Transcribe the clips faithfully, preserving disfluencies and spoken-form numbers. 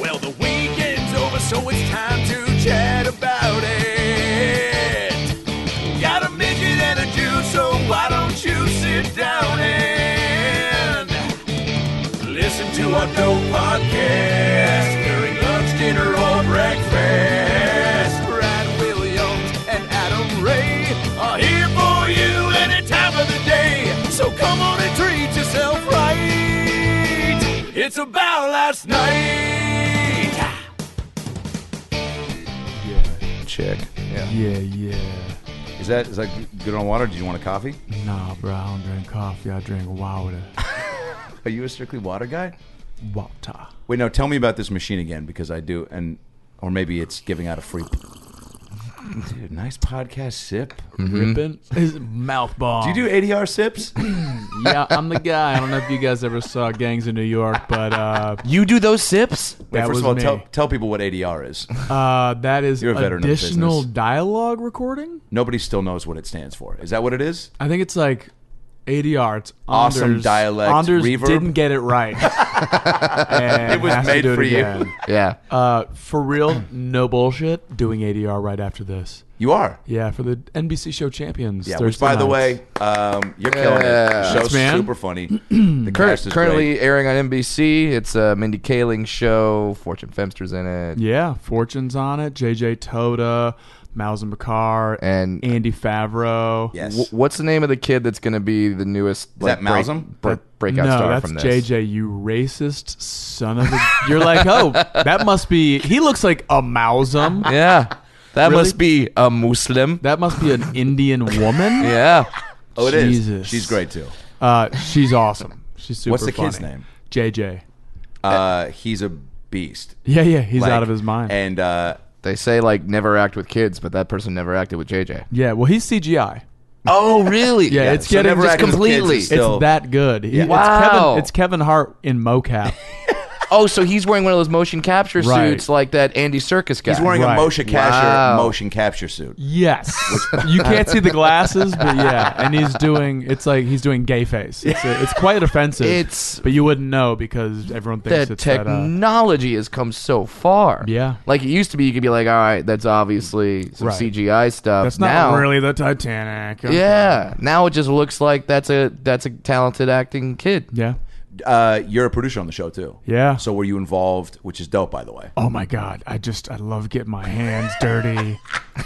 Well, the weekend's over, so it's time to chat about it. Got a midget and a Jew, so why don't you sit down and listen to our dope podcast during lunch, dinner, or breakfast. Brad Williams and Adam Ray are here for you any time of the day. So come on and treat yourself right. It's about last night. Yeah. Chick. Yeah. Yeah, yeah. Is that is that good on water? Do you want a coffee? Nah, bro, I don't drink coffee. I drink water. Are you a strictly water guy? Water. Wait, no. Tell me about this machine again, because I do, and or maybe it's giving out a free. Dude, nice podcast sip. Ripping his mouth bomb. Do you do A D R sips? Yeah, I'm the guy. I don't know if you guys ever saw Gangs in New York, but uh, You do those sips? Wait, that first was of all, me. tell tell people what A D R is. Uh, that is You're a veteran of additional business. dialogue recording. Nobody still knows what it stands for. Is that what it is? I think it's like A D R. It's Awesome Anders, dialect Anders reverb? didn't get it right. And It was has to made do it for you. again. Yeah. Uh, for real, no bullshit. Doing A D R right after this. You are. Yeah, for the N B C show champions. Yeah. Thursday Which, by the nights. way, um, you're killing it. Yeah. The show's Thanks, man. super funny. The Cur- cast is currently great. airing on N B C. It's a Mindy Kaling show. Fortune Femster's in it. Yeah, Fortune's on it. J J Toda, Malcolm McCarr, And Andy Favreau. Yes. w- what's the name of the kid that's going to be the newest like, that Malcolm? break, break, breakout no, star that's from this? J J, you racist son of a... You're like, oh, that must be... He looks like a Mausam. Yeah. That Really? must be a Muslim. That must be an Indian woman. Yeah. Oh, it is. Jesus. She's great too. Uh, she's awesome. She's super What's the funny. kid's name? J J. Uh, he's a beast. Yeah, yeah, he's Like, out of his mind. And uh, They say like never act with kids, but that person never acted with J J. yeah, well, he's C G I. Oh, really? Yeah, it's so getting never just acting with kids completely- is still- It's that good. He- Yeah. It's Wow. Kevin, it's Kevin Hart in mocap. Oh, so he's wearing one of those motion capture Right. suits like that Andy Serkis guy. He's wearing Right. a motion capture Wow. motion capture suit. Yes, you can't see the glasses, but yeah, and he's doing. It's like he's doing gay face. It's, it's quite offensive. It's- but you wouldn't know because everyone thinks the it's that. Uh, technology has come so far. Yeah. Like it used to be, you could be like, all right, that's obviously some Right. C G I stuff. that's not now, really the Titanic. Okay. Yeah. Now it just looks like that's a that's a talented acting kid. yeah, Uh, you're a producer on the show too. yeah. So were you involved? Which is dope, by the way. Oh my god, I just I love getting my hands dirty.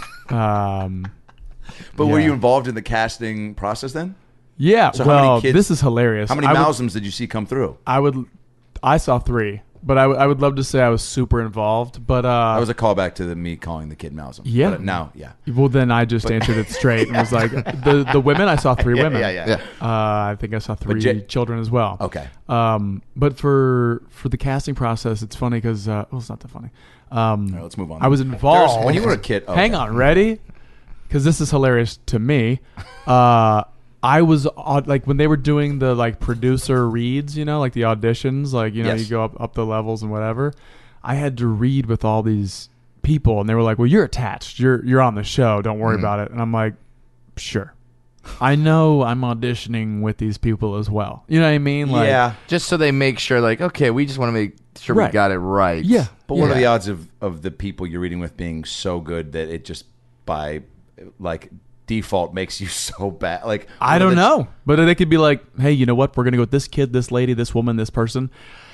Um, But were yeah. you involved in the casting process then? yeah. So how many well, kids- this is hilarious. How many I would, Malcolms did you see come through? I would. I saw three, but I, w- I would love to say I was super involved. But uh, That was a callback to the me calling the kid Malcolm. Yeah. But now, yeah. well, then I just answered it straight and was like, the the women. I saw three Yeah, women. yeah, yeah. Yeah. Uh, I think I saw three J- children as well. Okay. Um, but for for the casting process, it's funny because uh, well, it's not that funny. Um, All right, let's move on. I was involved There's- when you were a kid. Hang okay. on, ready? Because this is hilarious to me. Uh, I was on, like when they were doing the like producer reads, you know, like the auditions, like you know, Yes. you go up up the levels and whatever. I had to read with all these people, and they were like, "Well, you're attached. You're you're on the show. Don't worry about it." And I'm like, "Sure." I know I'm auditioning with these people as well. You know what I mean? Like, yeah. Just so they make sure, like, okay, we just want to make sure we Right. got it right. Yeah. But what Yeah. are the odds of, of the people you're reading with being so good that it just by like default makes you so bad? Like I what are don't the- know, but they could be like, "Hey, you know what? We're gonna go with this kid, this lady, this woman, this person."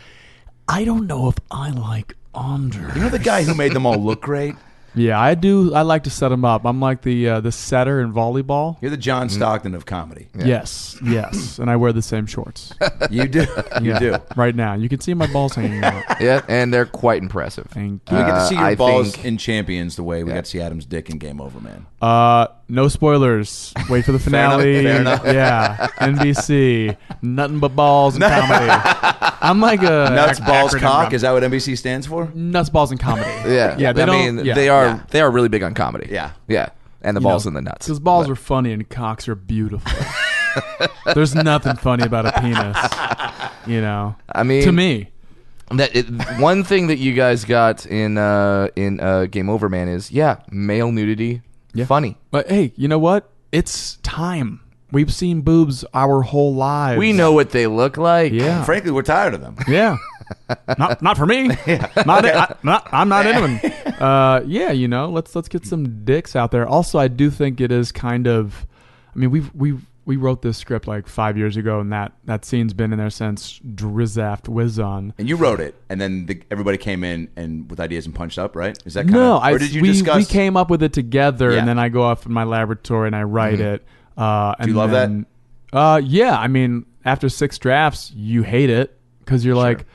I don't know if I like Andre. You know the guy who made them all look great? Yeah, I do. I like to set them up. I'm like the uh, the setter in volleyball. You're the John Stockton of comedy. Yes, yes, and I wear the same shorts. You do. You Yeah, do. right now. You can see my balls hanging out. Yeah, and they're quite impressive. Thank We you. get to see your Uh, I balls think- in Champions the way we Yeah. got to see Adam's dick in Game Over, man. Uh, no spoilers. Wait for the Fair enough, finale. fair enough. Yeah, N B C. Nothing but balls and comedy. I'm like a Nuts, ac- balls, acronym cock. guy. Is that what N B C stands for? Nuts, balls, and comedy. Yeah, yeah. They I don't, mean, yeah. they are Yeah. they are really big on comedy. Yeah. yeah, and the You balls know, and the nuts. Because balls But- are funny and cocks are beautiful. There's nothing funny about a penis. You know. I mean, to me. that it, one thing that you guys got in uh, in uh, Game Over, man, is yeah, male nudity, Yeah. funny. But hey, you know what? It's time. We've seen boobs our whole lives. We know what they look like. Yeah. Frankly, we're tired of them. Yeah. not not for me. Not, I, not I'm not into them. Uh, yeah, you know, let's let's get some dicks out there. Also, I do think it is kind of. I mean, we've we've we wrote this script like five years ago, and that that scene's been in there since Drizaft Wizon. And you wrote it, and then the, everybody came in and with ideas and punched up, right? Is that kind No, of, I or did you we, discuss? we came up with it together, Yeah. and then I go off in my laboratory and I write Mhm. it. Uh, and Do you love then, that? Uh, yeah, I mean, after six drafts, you hate it because you're Sure. like,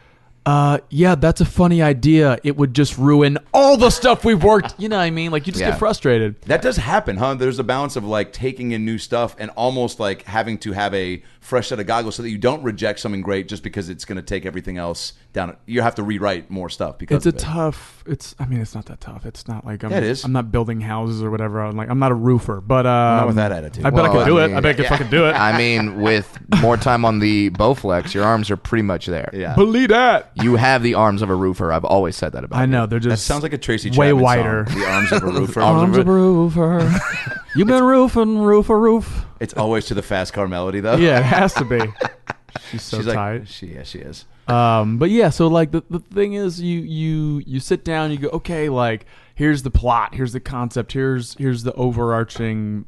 uh, yeah, that's a funny idea. It would just ruin all the stuff we've worked. You know what I mean? Like you just Yeah. get frustrated. That does happen, huh? There's a balance of like taking in new stuff and almost like having to have a fresh set of goggles so that you don't reject something great just because it's going to take everything else down. You have to rewrite more stuff because It's a of it. tough. It's. I mean, it's not that tough. It's not like I'm. Yeah, it is. I'm not building houses or whatever. I'm like I'm not a roofer, but um, Not with that attitude. I bet I Well, could do I it. mean- I bet I could fucking do it. I mean, with more time on the Bowflex, your arms are pretty much there. Yeah. Believe that. You have the arms of a roofer. I've always said that about I you. know they're That just sounds like a Tracy way Chapman wider. song. The arms of a roofer. Arms of a roofer. You've been roofing, roof a roof. It's always to the fast car melody though. Yeah, it has to be. She's so She's tight. like, she, yeah, she is. Um, but yeah, so like the, the thing is, you you you sit down, you go, okay, like here's the plot, here's the concept, here's here's the overarching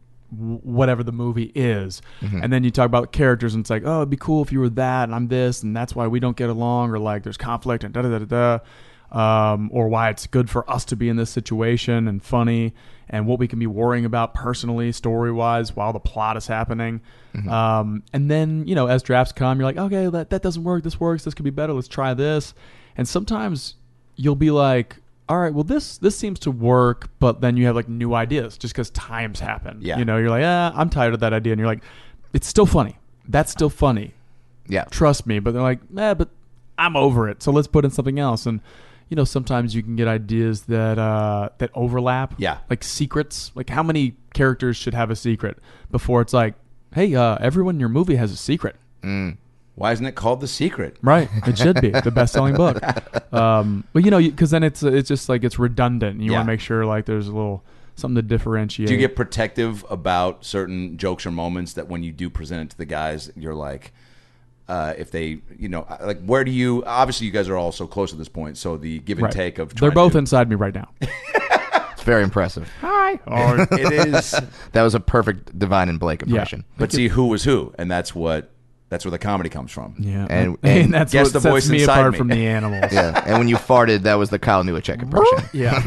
w- whatever the movie is, and then you talk about characters, and it's like, oh, it'd be cool if you were that, and I'm this, and that's why we don't get along, or like there's conflict, and da da da da da, um, or why it's good for us to be in this situation and funny, and what we can be worrying about personally, story wise, while the plot is happening. Um, and then, you know, as drafts come, you're like, okay, that, that doesn't work. This works. This could be better. Let's try this. And sometimes you'll be like, all right, well, this, this seems to work, but then you have like new ideas just because times happen. Yeah. You know, you're like, ah, I'm tired of that idea. And you're like, it's still funny. That's still funny. Yeah. Trust me. But they're like, eh, but I'm over it. So let's put in something else. And, you know, sometimes you can get ideas that uh, that overlap. Yeah. Like secrets. Like how many characters should have a secret before it's like, hey, uh, everyone in your movie has a secret. Mm. Why isn't it called The Secret? Right. It should be the best-selling book. Um, but, you know, because then it's it's just like it's redundant. You Yeah. want to make sure like there's a little something to differentiate. Do you get protective about certain jokes or moments that when you do present it to the guys, you're like, uh, if they, you know, like where do you, obviously you guys are all so close at this point, so the give and Right. take of They're trying both to, inside me right now. It's very impressive. Hi. Or, it is, That was a perfect Divine and Blake impression. but see who was who, and that's what, that's where the comedy comes from. yeah. And- And, and that's guess what the sets voice me inside apart me. from the animals. Yeah. And when you farted, that was the Kyle Newacek impression.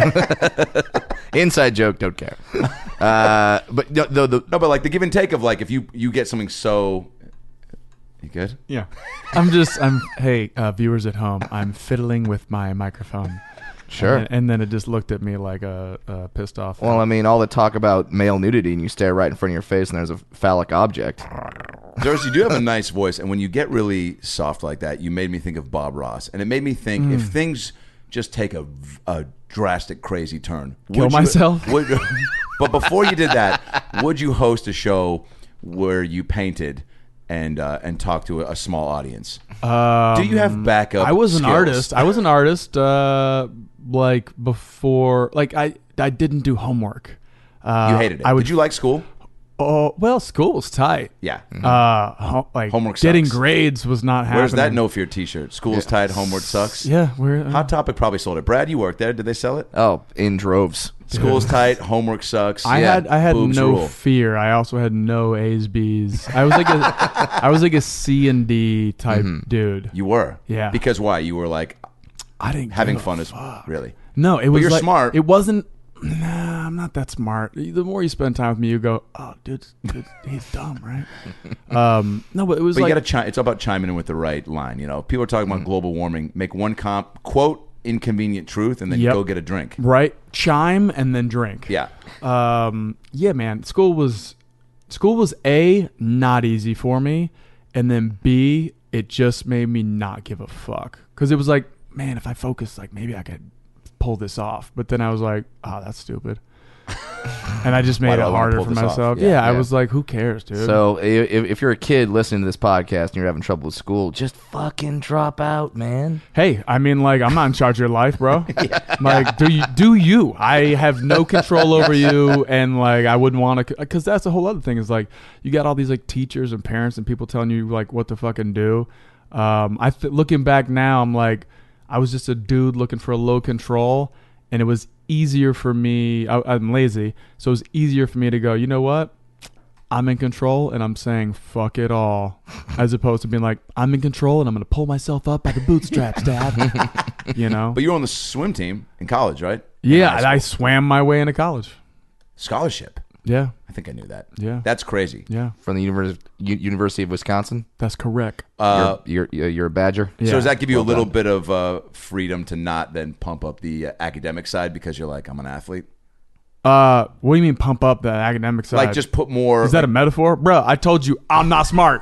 Yeah. Inside joke, don't care. Uh, but no, the, the, No, but like the give and take of like if you you get something so, you good? Yeah. I'm just, I'm, hey, uh, viewers at home, I'm fiddling with my microphone. Sure. And, and then it just looked at me like a, a pissed off. well, I mean, all the talk about male nudity, and you stare right in front of your face, and there's a phallic object. Doris, you do have a nice voice, and when you get really soft like that, you made me think of Bob Ross, and it made me think Mm. if things just take a, a drastic, crazy turn, Kill would you- myself? would, but before you did that, would you host a show where you painted and uh, and talked to a, a small audience? Um, Do you have backup? I was an skills? artist. I was an artist, uh, like before, like I, I didn't do homework. Uh, You hated it. I would, Did you like school? Oh, well, school was tight. Yeah. Uh, ho- like Homework getting sucks. grades was not happening. Where's that No Fear T-shirt? School's tied, homework sucks. Yeah, we're uh, Hot Topic probably sold it. Brad, you worked there. Did they sell it? Oh, in droves. School's tight, homework sucks. I Yeah, had I had boobs no rule. fear. I also had no A's, B's. I was like a I was like a C and D type dude. You were. Yeah. Because why? You were like I didn't having give a fun as fuck. really. No, it was you're like, smart. It wasn't. Nah, I'm not that smart. The more you spend time with me, you go, oh, dude, dude he's dumb, right? um, no, but it was But like you got to. Chi- it's all about chiming in with the right line. You know, people are talking about global warming. Make one comp quote inconvenient truth, and then Yep. go get a drink. right chime and then drink. Yeah. Um, yeah, man. School was school was A, not easy for me, and then B, it just made me not give a fuck because it was like, man, if I focus, like maybe I could pull this off. But then I was like, oh, that's stupid. And I just Why made do it I wanna harder pull for this off? myself. Yeah, Yeah, I yeah. was like, who cares, dude? So if, if you're a kid listening to this podcast and you're having trouble with school, just fucking drop out, man. hey, I mean, like, I'm not in charge of your life, bro. Like, do you? Do you? I have no control over you, and like, I wouldn't want to, because that's a whole other thing. Is like, you got all these like teachers and parents and people telling you like what to fucking do. Um, I th- looking back now, I'm like, I was just a dude looking for a low control, and it was easier for me. I, I'm lazy, so it was easier for me to go, you know what? I'm in control, and I'm saying fuck it all, as opposed to being like, I'm in control, and I'm going to pull myself up by the bootstraps, Dad. You know? But you were on the swim team in college, right? In Yeah, high and I school. swam my way into college. Scholarship. Yeah, I think I knew that. Yeah. That's crazy. yeah, From the Univers- U- University of Wisconsin. that's correct. Uh, you're, you're you're a Badger. Yeah. So does that give you Well a little done. bit of uh, freedom to not then pump up the uh, academic side because you're like, I'm an athlete? Uh, what do you mean pump up the academic side? Like just put more. Is that a metaphor? Bro, I told you I'm not smart.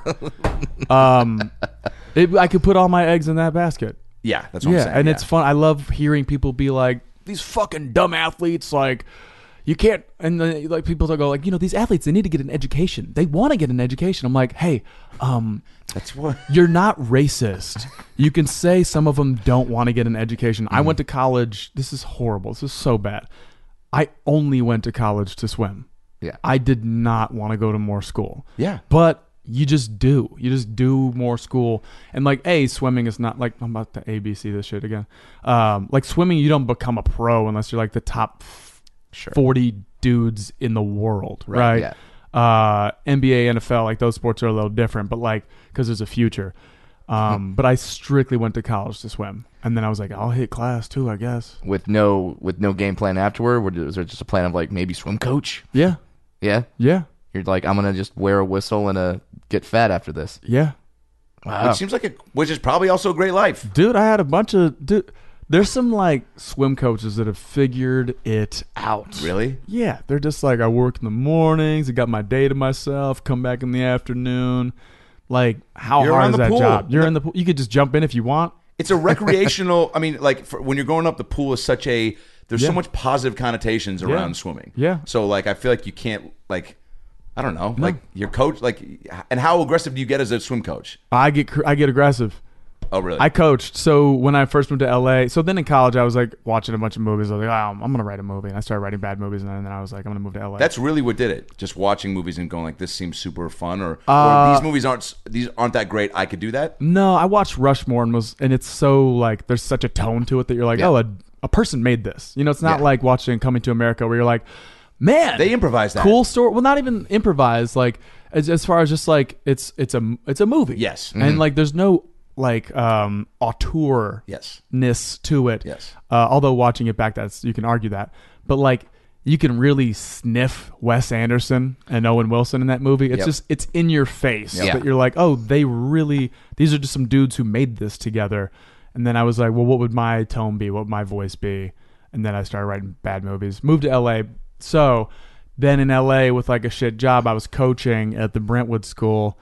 um, it, I could put all my eggs in that basket. yeah, that's what Yeah, I'm saying. and yeah. it's fun. I love hearing people be like, these fucking dumb athletes, like, you can't, and then, like, people go like, you know, these athletes, they need to get an education. They want to get an education. I'm like, hey, um, That's what. you're not racist. You can say some of them don't want to get an education. Mm-hmm. I went to college. This is horrible. This is so bad. I only went to college to swim. Yeah. I did not want to go to more school. Yeah. But you just do. You just do more school. And like, A, swimming is not like, I'm about to A B C this shit again. Um, like swimming, you don't become a pro unless you're like the top Sure. forty dudes in the world, right? yeah. Uh, N B A, N F L, like those sports are a little different, but like, because there's a future. Um, but I strictly went to college to swim. And then I was like, I'll hit class too, I guess. With no with no game plan afterward. Was there just a plan of like maybe swim coach? Yeah. Yeah. Yeah. You're like, I'm gonna just wear a whistle and uh get fat after this. Yeah. Wow. Which seems like a, which is probably also a great life. Dude, I had a bunch of dude. There's some like swim coaches that have figured it out. Really? Yeah, they're just like, I work in the mornings, I got my day to myself, come back in the afternoon. Like, how You're hard around is the that pool. job? You're in the pool. You could just jump in if you want. It's a recreational. I mean, like for, when you're growing up, the pool is such a. There's Yeah. so much positive connotations Yeah. around swimming. Yeah. So like, I feel like you can't like. I don't know. Like your coach, like, and how aggressive do you get as a swim coach? I get cr- I get aggressive. Oh, really? I coached. So when I first moved to L A, so then in college I was like watching a bunch of movies. I was like, oh, I'm gonna write a movie. And I started writing bad movies, and then I was like, I'm gonna move to L A. That's really what did it. Just watching movies and going like, this seems super fun, or, Uh, or these movies aren't these aren't that great. I could do that. No, I watched Rushmore and was, and it's so like there's such a tone to it that you're like, Yeah. oh, a, a person made this. You know, it's not Yeah. like watching Coming to America where you're like, man, They improvised that. cool story. Well, not even improvise. Like as, as far as just like it's it's a it's a movie. Yes. and like there's no like um auteur Yes. ness to it. Yes. Uh, although watching it back, that's you can argue that, but like you can really sniff Wes Anderson and Owen Wilson in that movie. It's Yep. just it's in your face Yep. that you're like, oh, they really these are just some dudes who made this together. And then I was like, well, what would my tone be? What would my voice be? And then I started writing bad movies. Moved to L A. So then in L A with like a shit job, I was coaching at the Brentwood School.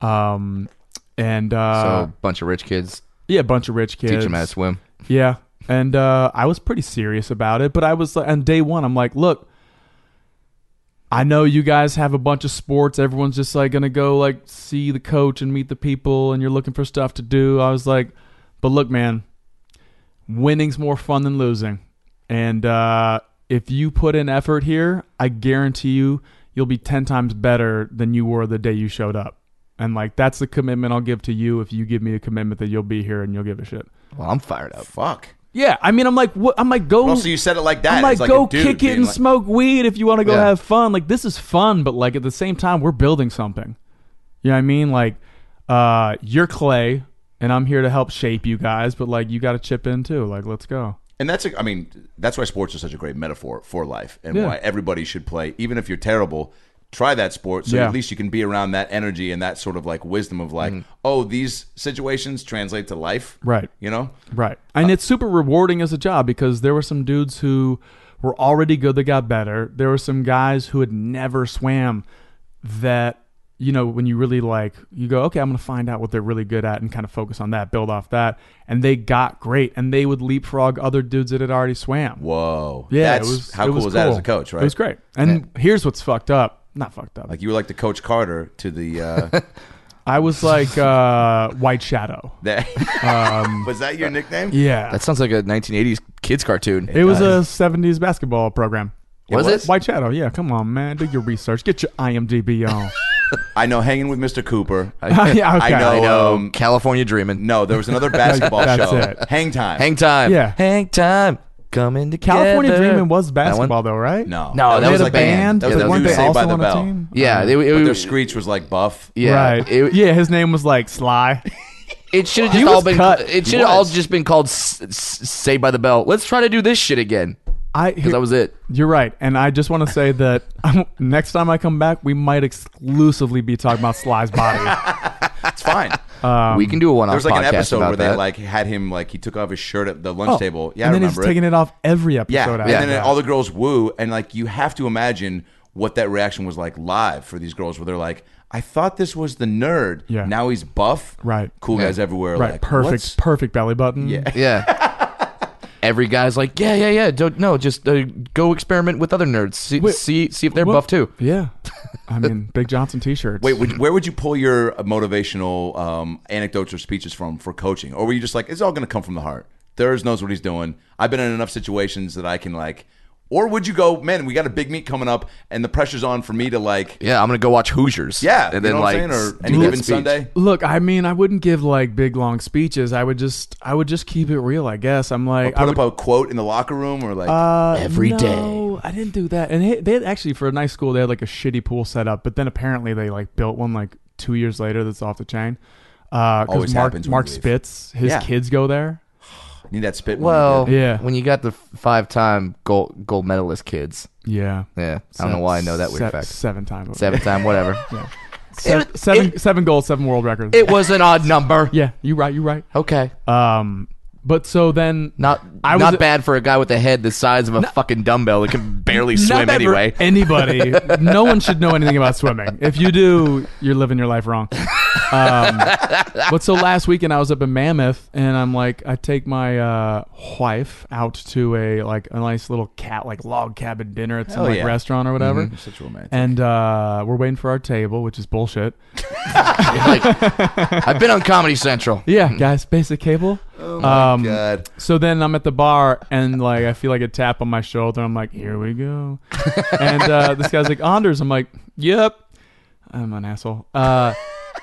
Um, and uh, so a bunch of rich kids yeah, a bunch of rich kids. teach them how to swim. Yeah. And uh, I was pretty serious about it, but I was like, on day one, I'm like, look, I know you guys have a bunch of sports. Everyone's just like going to go like see the coach and meet the people and you're looking for stuff to do. I was like, but look, man, winning's more fun than losing. And uh, if you put in effort here, I guarantee you, you'll be ten times better than you were the day you showed up. And like, that's the commitment I'll give to you if you give me a commitment that you'll be here and you'll give a shit. Well, I'm fired up. Fuck. Yeah, I mean, I'm like, what? I'm like, go. Also, you said it like that. I'm like, It's like go a dude kick it being and like- smoke weed if you want to go Yeah. have fun. Like, this is fun, but like at the same time, we're building something. You know what I mean? Like, uh, you're clay, and I'm here to help shape you guys. But like, you got to chip in too. Like, let's go. And that's, a, I mean, that's why sports are such a great metaphor for life, and Yeah. why everybody should play, even if you're terrible. Try that sport, so Yeah. at least you can be around that energy and that sort of like wisdom of like, oh, these situations translate to life, Right. You know, Right. And it's super rewarding as a job because there were some dudes who were already good that got better. There were some guys who had never swam that, you know, when you really like, you go, okay, I'm going to find out what they're really good at and kind of focus on that, build off that. And they got great. And they would leapfrog other dudes that had already swam. whoa, Yeah. that's, it was, how it cool was was that as cool. a coach, right? It was great. And here's what's fucked up. Not fucked up. Like you were like the Coach Carter to the. Uh, I was like uh, White Shadow. that, was that your nickname? Yeah. That sounds like a nineteen eighties kids cartoon. it was a seventies basketball program. Was it? White Shadow, yeah. Come on, man. Do your research. Get your I M D B on. I know Hanging with Mister Cooper. yeah, okay. I know. I know. Um, California Dreaming. no, there was another basketball That's show. it. Hang Time. Hang Time. Yeah. Hang Time. Coming together. California Dreaming was That one? basketball, though, right? No, No, that They was had a a band. That was Yeah, like weren't you they Saved also by the on Bell. a team? Yeah, Uh, they, it, But their it, screech was like Buff. yeah, right. It, yeah, his name was like Sly. it should have He just was all been. cut. It He should have all was. just been called S- S- Saved by the Bell. Let's try to do this shit again I because that was it. You're right, and I just want to say that next time I come back, we might exclusively be talking about Sly's body. It's fine. Um, we can do a one-off There was like an podcast episode about where that. they like had him like he took off his shirt at the lunch oh, table. Yeah, and I then he's remember it. taking it off every episode. Yeah, after and that. then all the girls woo, and like you have to imagine what that reaction was like live for these girls, where they're like, "I thought this was the nerd. Yeah. Now he's buff. Right. Cool Yeah. guys everywhere. right, Like, perfect, what's- perfect belly button. Yeah. Yeah. Every guy's like, yeah, yeah, yeah. Don't no, just uh, go experiment with other nerds. See, Wait, see, see if they're Well, buff too. Yeah, I mean, Big Johnson T-shirts. Wait, would, where would you pull your motivational um, anecdotes or speeches from for coaching, or were you just like, it's all going to come from the heart? Thurs knows what he's doing. I've been in enough situations that I can like. Or would you go, man, we got a big meet coming up and the pressure's on for me to like, Yeah, I'm gonna go watch Hoosiers. yeah, and you then know what like I'm saying? Or do any that given speech. Sunday? Look, I mean, I wouldn't give like big long speeches. I would just, I would just keep it real. I guess I'm like, Or put I would, up a quote in the locker room or like, uh, every no, day. I didn't do that. And they, they had actually for a nice school, they had like a shitty pool set up. But then apparently they like built one like two years later that's off the chain. Uh, Always because Mark happens when Mark you leave. Spitz, his Yeah. kids go there. need that spit. Well, when you Yeah. when you got the f- five-time gold gold medalist kids, Yeah, yeah, I don't know why I know that weird Se- fact. Seven times. Seven-time, whatever. Yeah. Se- It- seven, it- seven goals, seven world records. It was an odd number. yeah, you right. You right. Okay, Um, but so then not I was not a- bad for a guy with a head the size of a fucking dumbbell that can barely Not swim bad for anyway. Anybody, no one should know anything about swimming. If you do, you're living your life wrong. Um, but so last weekend I was up in Mammoth, and I'm like, I take my uh, wife out to a like a nice little cat like log cabin dinner at some Hell like yeah. restaurant or whatever. You're such a romantic. And uh, we're waiting for our table, which is bullshit. Like, I've been on Comedy Central. Yeah, guys, basic cable. oh my um, god. So then I'm at the bar and like I feel like a tap on my shoulder. I'm like, here we go. And uh, this guy's like, Anders. I'm like, yep. I'm an asshole. Uh,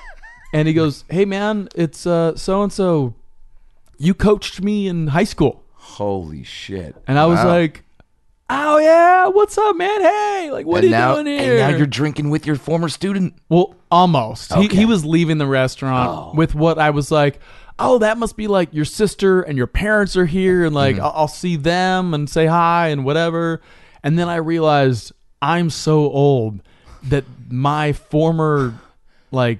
and he goes, hey man, it's so and so. You coached me in high school. Holy shit. And I was Wow. like, oh yeah, what's up, man? Hey, like what and are now, you doing here? and now you're drinking with your former student. Well, almost. He Okay. he was leaving the restaurant Oh. with what I was like, oh, that must be like your sister and your parents are here, and like I'll, I'll see them and say hi and whatever. And then I realized I'm so old that my former like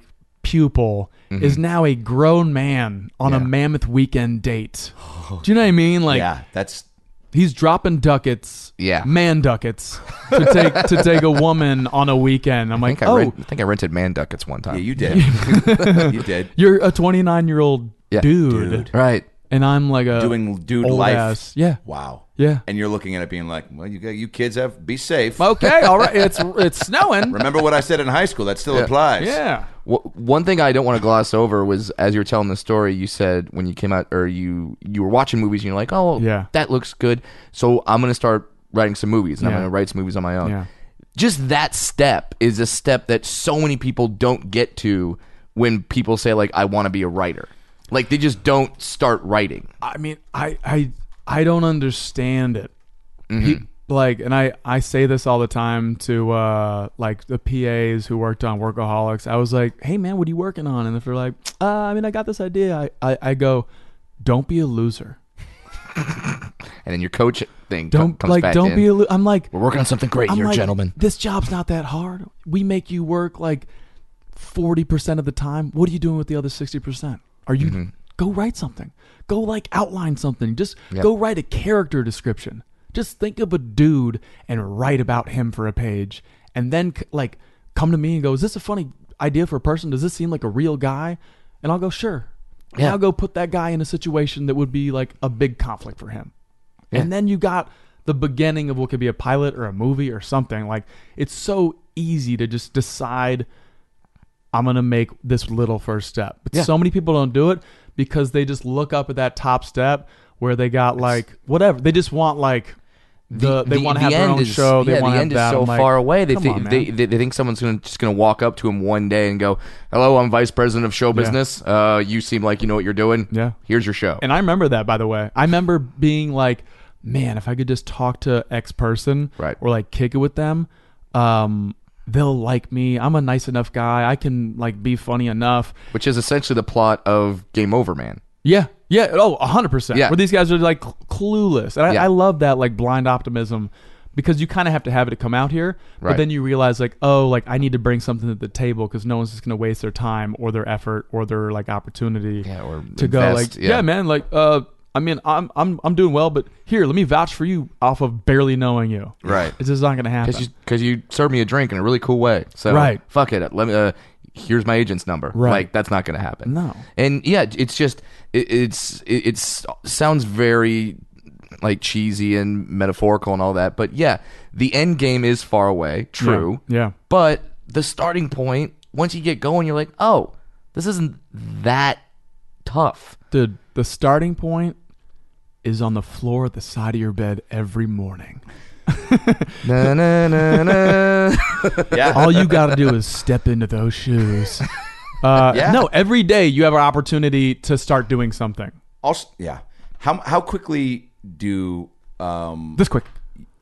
pupil is now a grown man on a Yeah. Mammoth weekend date. Do you know what I mean? Like yeah, that's he's dropping ducats, Yeah. man ducats, to take to take a woman on a weekend. I'm I like, think I, oh, rent, I think I rented man ducats one time. yeah, you did. you did. you're a twenty-nine year old Yeah. dude, Dude. Right. and I'm like a Doing dude old life. ass. Yeah, Wow. yeah. And you're looking at it being like, well, you got you kids have be safe. Okay, all right. It's it's snowing. Remember what I said in high school? That still Yeah. applies. Yeah. W- one thing I don't want to gloss over was as you were telling the story, you said when you came out or you you were watching movies and you're like, oh, Yeah. that looks good. So I'm going to start writing some movies and I'm Yeah. going to write some movies on my own. Yeah. Just that step is a step that so many people don't get to when people say like, I want to be a writer. Like they just don't start writing. I mean, I I I don't understand it. Pe- like, and I I say this all the time to uh like the P As who worked on Workaholics. I was like, hey man, what are you working on? And if they're like, uh, I mean, I got this idea. I I, I go, don't be a loser. And then your coach thing co- Don't comes like back don't in. be a. Lo- I'm like. We're working on something great I'm here, like, gentlemen. This job's not that hard. We make you work like forty percent of the time. What are you doing with the other sixty percent? Are you Mm-hmm. go write something? Go like outline something. Just Yep. go write a character description. Just think of a dude and write about him for a page, and then c- like come to me and go, "Is this a funny idea for a person? Does this seem like a real guy?" And I'll go, "Sure." And Yeah. I'll go put that guy in a situation that would be like a big conflict for him. Yeah. And then you got the beginning of what could be a pilot or a movie or something. Like it's so easy to just decide I'm going to make this little first step. But Yeah. so many people don't do it because they just look up at that top step where they got like whatever. They just want like The, they the- want to the have their end own is- show. They yeah, want the to end have that. is so I'm like, far away. They come think on, they, man. they they think someone's gonna just gonna walk up to him one day and go, "Hello, I'm vice president of show business. Uh, you seem like you know what you're doing. Yeah. Here's your show." And I remember that, by the way. I remember being like, man, if I could just talk to X person Right. or like kick it with them, um, they'll like me. I'm a nice enough guy. I can like be funny enough. Which is essentially the plot of Game Over Man. Yeah. Yeah. Oh, one hundred percent. Yeah. Where these guys are like cl- clueless. And I, Yeah. I love that like blind optimism because you kind of have to have it to come out here. But Right. then you realize like, oh, like I need to bring something to the table because no one's just going to waste their time or their effort or their like opportunity Yeah, or to go invest, like, yeah. yeah. man, like, uh, I mean, I'm I'm I'm doing well, but here, let me vouch for you off of barely knowing you. Right. It's just not going to happen. Because you, cause you served me a drink in a really cool way. So Right. fuck it. Let me. Uh, here's my agent's number. Right. Like that's not going to happen. No. And yeah, it's just it, it's it it's, sounds very like cheesy and metaphorical and all that. But yeah, the end game is far away. True. Yeah. Yeah. But the starting point, once you get going, you're like, oh, this isn't that tough. Dude, the starting point is on the floor at the side of your bed every morning. na, na, na, na. Yeah. All you got to do is step into those shoes. Uh, Yeah. No, every day you have an opportunity to start doing something. Also, yeah. How how quickly do um This quick,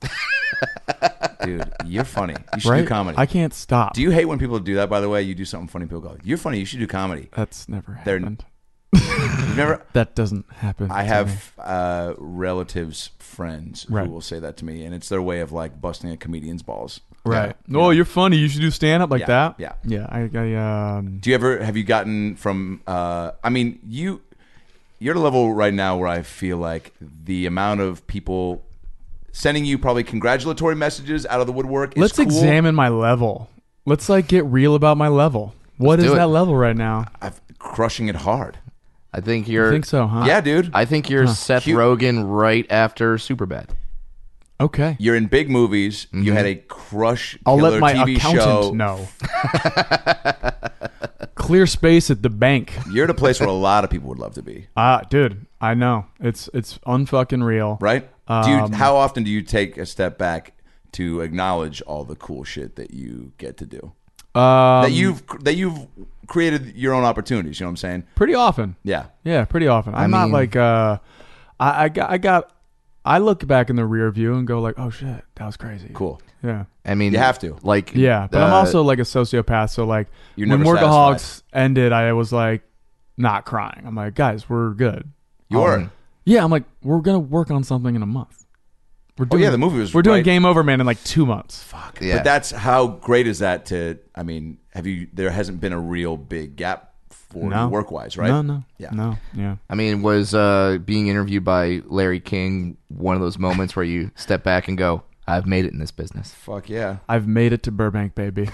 dude? You're funny. You should right? do comedy. I can't stop. do you hate when people do that? By the way, you do something funny, people go, "You're funny. You should do comedy." That's never They're- happened. You've never. That doesn't happen. I to me. have uh, relatives, friends Right. who will say that to me, and it's their way of like busting a comedian's balls. Right. Yeah. Oh, you're funny. You should do stand up like Yeah, that. yeah. Yeah. I, I um. Do you ever have you gotten from? Uh, I mean, you you're at a level right now where I feel like the amount of people sending you probably congratulatory messages out of the woodwork is Let's cool. examine my level. Let's like get real about my level. What Let's is do it. that level right now? I'm crushing it hard. I think I you're. think so, huh? Yeah, dude. I think you're Seth Cute. Rogen right after Superbad. Okay. You're in big movies. You had a crush I'll killer let my T V accountant show. know. Clear space at the bank. You're at a place where a lot of people would love to be, Ah, dude, I know. It's it's unfucking real. right? do you, Um, how often do you take a step back to acknowledge all the cool shit that you get to do? Um, that you've that you've created your own opportunities. You know what I'm saying? pretty often. Yeah. Yeah, pretty often. I'm not mean- like uh, I, I got I got. I look back in the rear view and go like, oh shit, that was crazy. Cool. Yeah. I mean, You have to. Like, Yeah, but I'm uh, also like a sociopath, so like You're when never Workaholics ended, I was like not crying. I'm like, guys, we're good. You are. Um, yeah, I'm like, we're gonna work on something in a month. We're Oh, yeah, the movie was We're doing right- Game Over Man in like two months. Fuck. Yeah. But that's how great is that to? I mean, have you? There hasn't been a real big gap for No. you work wise, right? No, no, Yeah. no, yeah. I mean, was uh, being interviewed by Larry King one of those moments where you step back and go, I've made it in this business? Fuck yeah. I've made it to Burbank, baby.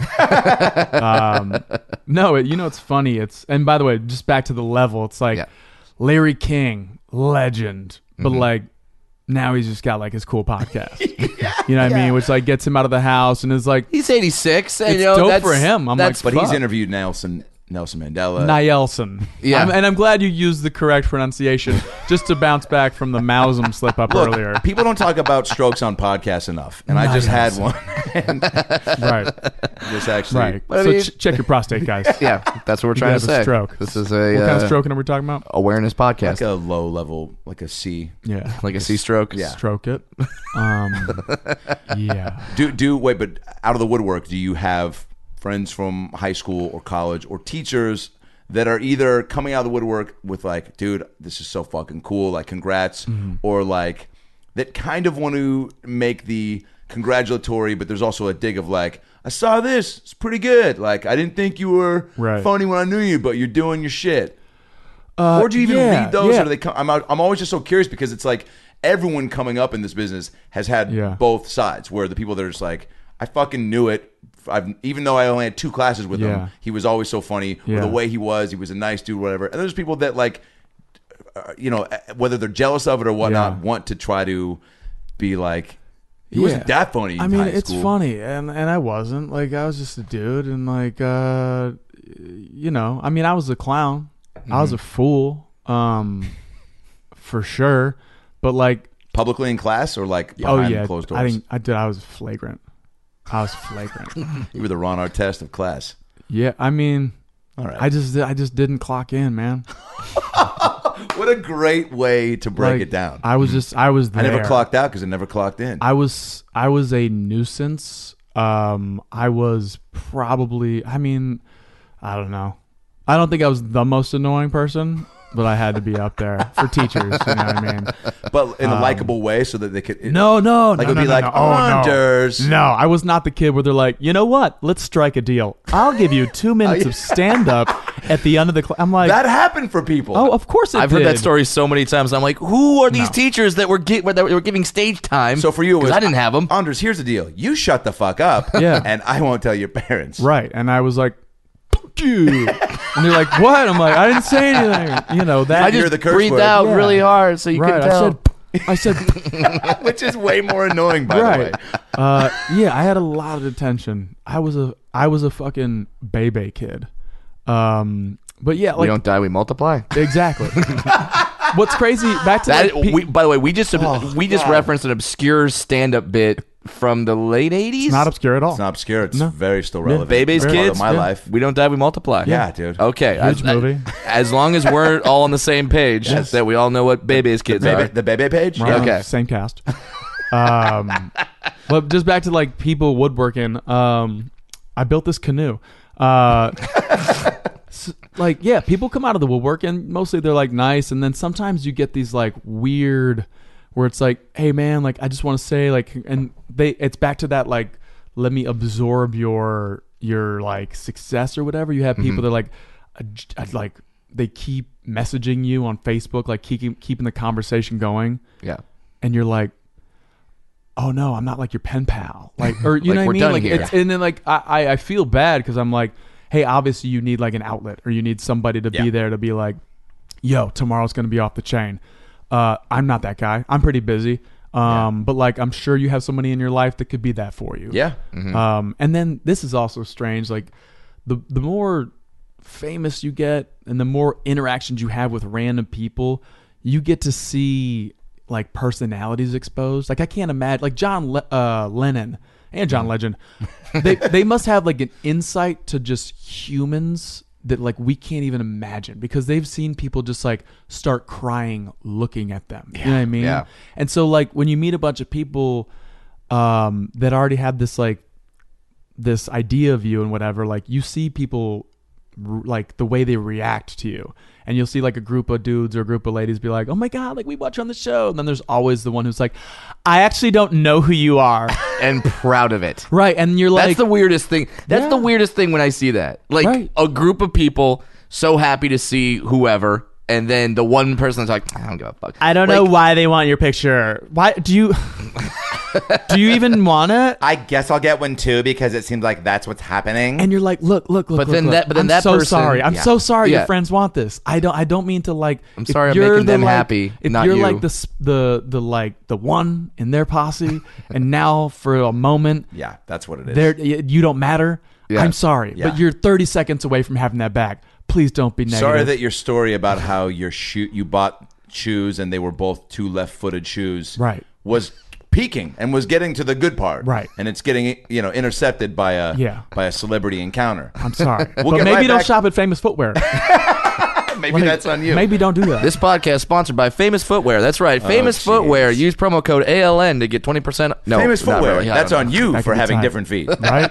um, no, it, you know it's funny. It's and by the way, just back to the level. It's like Yeah. Larry King, legend, but Mm-hmm. like now he's just got like his cool podcast. You know what I mean? Which like gets him out of the house and is like He's eighty-six. And, it's you know, dope that's, for him. I'm that's, like, But he's fuck. interviewed Nelson Nelson Mandela. Nielsen. Yeah. I'm- and I'm glad you used the correct pronunciation just to bounce back from the Mausam slip up Look, earlier. people don't talk about strokes on podcasts enough, and I just had one. and Right, just actually, right. But I so mean- ch- check your prostate, guys. Yeah, that's what we're You trying have to a say. stroke. This is a What uh, kind of stroke are we talking about? awareness podcast. like a low level, like a C. Yeah, Like a C stroke. Yeah. stroke it. Um, yeah. Do do wait, but out of the woodwork, do you have friends from high school or college or teachers that are either coming out of the woodwork with like, dude, this is so fucking cool, like congrats, Mm-hmm. or like that kind of want to make the congratulatory, but there's also a dig of like, I saw this, it's pretty good. Like I didn't think you were Right. funny when I knew you, but you're doing your shit. Uh, Or do you even yeah, read those? yeah. Or do they come? I'm I'm always just so curious because it's like everyone coming up in this business has had Yeah. both sides. Where the people that are just like, I fucking knew it. I've even though I only had two classes with Yeah. him, he was always so funny. Or Yeah. the way he was, he was a nice dude, whatever. And there's people that like, uh, you know, whether they're jealous of it or whatnot, Yeah. want to try to be like, he wasn't that funny. I in mean, high it's school. funny, and and I wasn't like I was just a dude, and like uh, you know, I mean, I was a clown, I was a fool, um, for sure, but like publicly in class or like Oh behind yeah, closed doors? I think I did. I was flagrant. I was flagrant. You were the Ron Artest of class. Yeah, I mean, All right. I just I just didn't clock in, man. What a great way to break Like, it down. I was just I was I there. never clocked out because I never clocked in. I was I was a nuisance. Um, I was probably. I mean, I don't know. I don't think I was the most annoying person, but I had to be up there for teachers. You know what I mean? but in a likable way so that they could. No, no, Like no, it would no, be no, like, no. Oh, no. Anders. No, I was not the kid where they're like, you know what? Let's strike a deal. I'll give you two minutes of stand up at the end of the class. I'm like, That happened for people. oh, of course it I've did. heard that story so many times. I'm like, who are these No. teachers that were gi- that were giving stage time? So for you, it 'Cause was, I didn't have them. Anders, here's the deal. You shut the fuck up. Yeah. And I won't tell your parents. Right. And I was like, fuck you. And they're like, what? I'm like, I didn't say anything. You know, that. I hear just the curse breathed word. out Yeah. really hard so you right. could tell. I said, I said, Which is way more annoying, by the way. right. Uh, yeah, I had a lot of detention. I was a, I was a fucking baby kid. Um, but yeah, we like, don't die, we multiply. exactly. What's crazy, back to That like, pe- we, by the way, we just Oh, we just God. referenced an obscure stand-up bit from the late eighties. it's not obscure at all. It's not obscure. It's No. very still relevant. Baby's It's part kids. of my Yeah. life. We don't die, we multiply. Yeah, dude. Okay. Huge as, movie. As long as we're all on the same page, Yes. that we all know what Baby's The kids baby, are. the baby page? Right. Okay. Same cast. Um, but just back to like people woodworking. Um, I built this canoe. Uh, s- like yeah, people come out of the woodworking. Mostly they're like nice, and then sometimes you get these like weird, where it's like, hey man, like I just want to say like, and they it's back to that like, let me absorb your your like success or whatever. You have people that are like, uh, j- uh, like they keep messaging you on Facebook, like keeping keeping the conversation going. Yeah. And you're like, oh no, I'm not like your pen pal, like, or you Like, know what I we're mean? done Like, here. it's, and then like I, I I feel bad because I'm like, hey, obviously you need like an outlet, or you need somebody to Yeah. be there to be like, yo, tomorrow's gonna be off the chain. Uh, I'm not that guy. I'm pretty busy. Um, but like I'm sure you have somebody in your life that could be that for you. Yeah. Um, and then this is also strange. Like the the more famous you get, and the more interactions you have with random people, you get to see like personalities exposed. Like I can't imagine, like John Le- uh, Lennon and John Legend, they they must have like an insight to just humans that like we can't even imagine, because they've seen people just like start crying looking at them. You know what I mean? Yeah. And so like when you meet a bunch of people um, that already have this like this idea of you and whatever, like you see people r- like the way they react to you, and you'll see like a group of dudes or a group of ladies be like, oh my god, like we watch you on the show, and then there's always the one who's like, I actually don't know who you are. And proud of it. Right. And you're like, That's the weirdest thing. That's Yeah. the weirdest thing when I see that. Like Right. a group of people so happy to see whoever, and then the one person that's like, I don't give a fuck. I don't Like, know why they want your picture. Why do you do you even want it? I guess I'll get one too because it seems like that's what's happening. And you're like, look, look, look. But look, then look. that- but then I'm that so person- sorry. I'm yeah. so sorry. Yeah. Your friends want this. I don't. I don't mean to like. I'm if sorry I'm you're making the, them like- happy, If not you're you. like the s- the the like the one in their posse, and now for a moment, yeah, that's what it is. there you don't matter. Yeah. I'm sorry, Yeah. but you're thirty seconds away from having that back. Please don't be negative. Sorry that your story about how your shoe you bought shoes and they were both two left-footed shoes, Right. was peaking and was getting to the good part, Right. And it's getting you know intercepted by a Yeah. by a celebrity encounter. I'm sorry, We'll but get maybe right don't back- shop at Famous Footwear. Maybe that's on you. Maybe don't do that. This podcast sponsored by Famous Footwear. That's right. Famous jeez. Footwear. Use promo code A L N to get twenty percent. No, Famous not footwear. really. I That's don't on know. you That for could be having tight. different feet. right?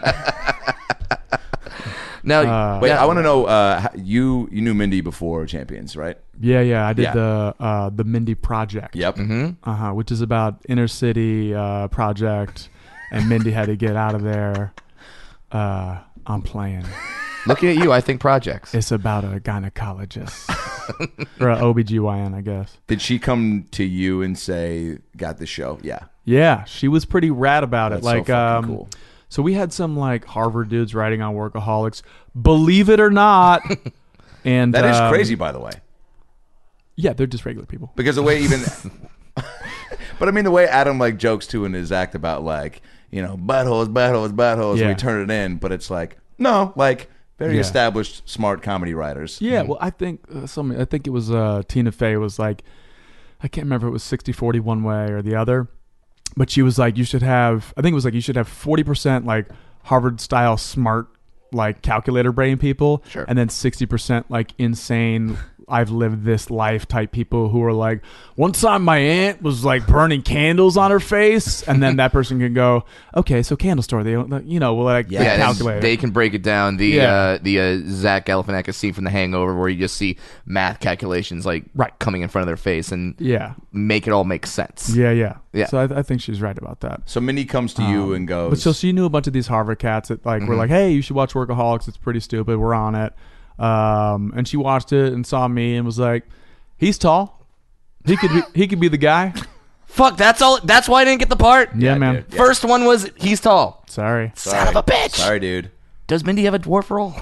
Now, Uh, Wait, now- I want to know. Uh, how- you you knew Mindy before Champions, right? Yeah, yeah. I did Yeah. the uh, the Mindy Project. Yep. Uh huh. Which is about inner city uh, project, and Mindy had to get out of there. Uh, I'm playing. Looking at you, I think projects. It's about a gynecologist or an O B G Y N, I guess. Did she come to you and say, "Got the show"? Yeah. Yeah, she was pretty rad about That's it. so Like, fucking um, cool. so we had some like Harvard dudes writing on Workaholics. Believe it or not, and That is um, crazy, by the way, Yeah, they're just regular people. because the way even. But I mean, the way Adam like jokes too in his act about like you know buttholes, buttholes, buttholes. Yeah. And we turn it in, but it's like no, like very Yeah. established, smart comedy writers. Yeah, well, I think uh, some. I think it was uh, Tina Fey was like, I can't remember if it was sixty forty one way or the other, but she was like, you should have, I think it was like, you should have forty percent like Harvard style smart, like calculator brain people. Sure. And then sixty percent like insane, I've lived this life type people who are like, one time my aunt was like burning candles on her face, and then that person can go, okay, so candle store, they don't, you know, well, like Yeah, the Yeah, and calculator. they can break it down. The Yeah. uh, the uh, Zach Galifianakis scene from The Hangover, where you just see math calculations like Right. coming in front of their face and yeah, make it all make sense. yeah, yeah, Yeah. So I, I think she's right about that. So Minnie comes to you and goes, But so she knew a bunch of these Harvard cats that like were like, hey, you should watch Workaholics. It's pretty stupid. We're on it. Um, and she watched it and saw me and was like, he's tall. He could be, he could be the guy. Fuck, that's all. That's why I didn't get the part. Yeah, man. dude. Yeah. First one was he's tall. Sorry. Son of a bitch. Sorry, dude. Does Mindy have a dwarf role?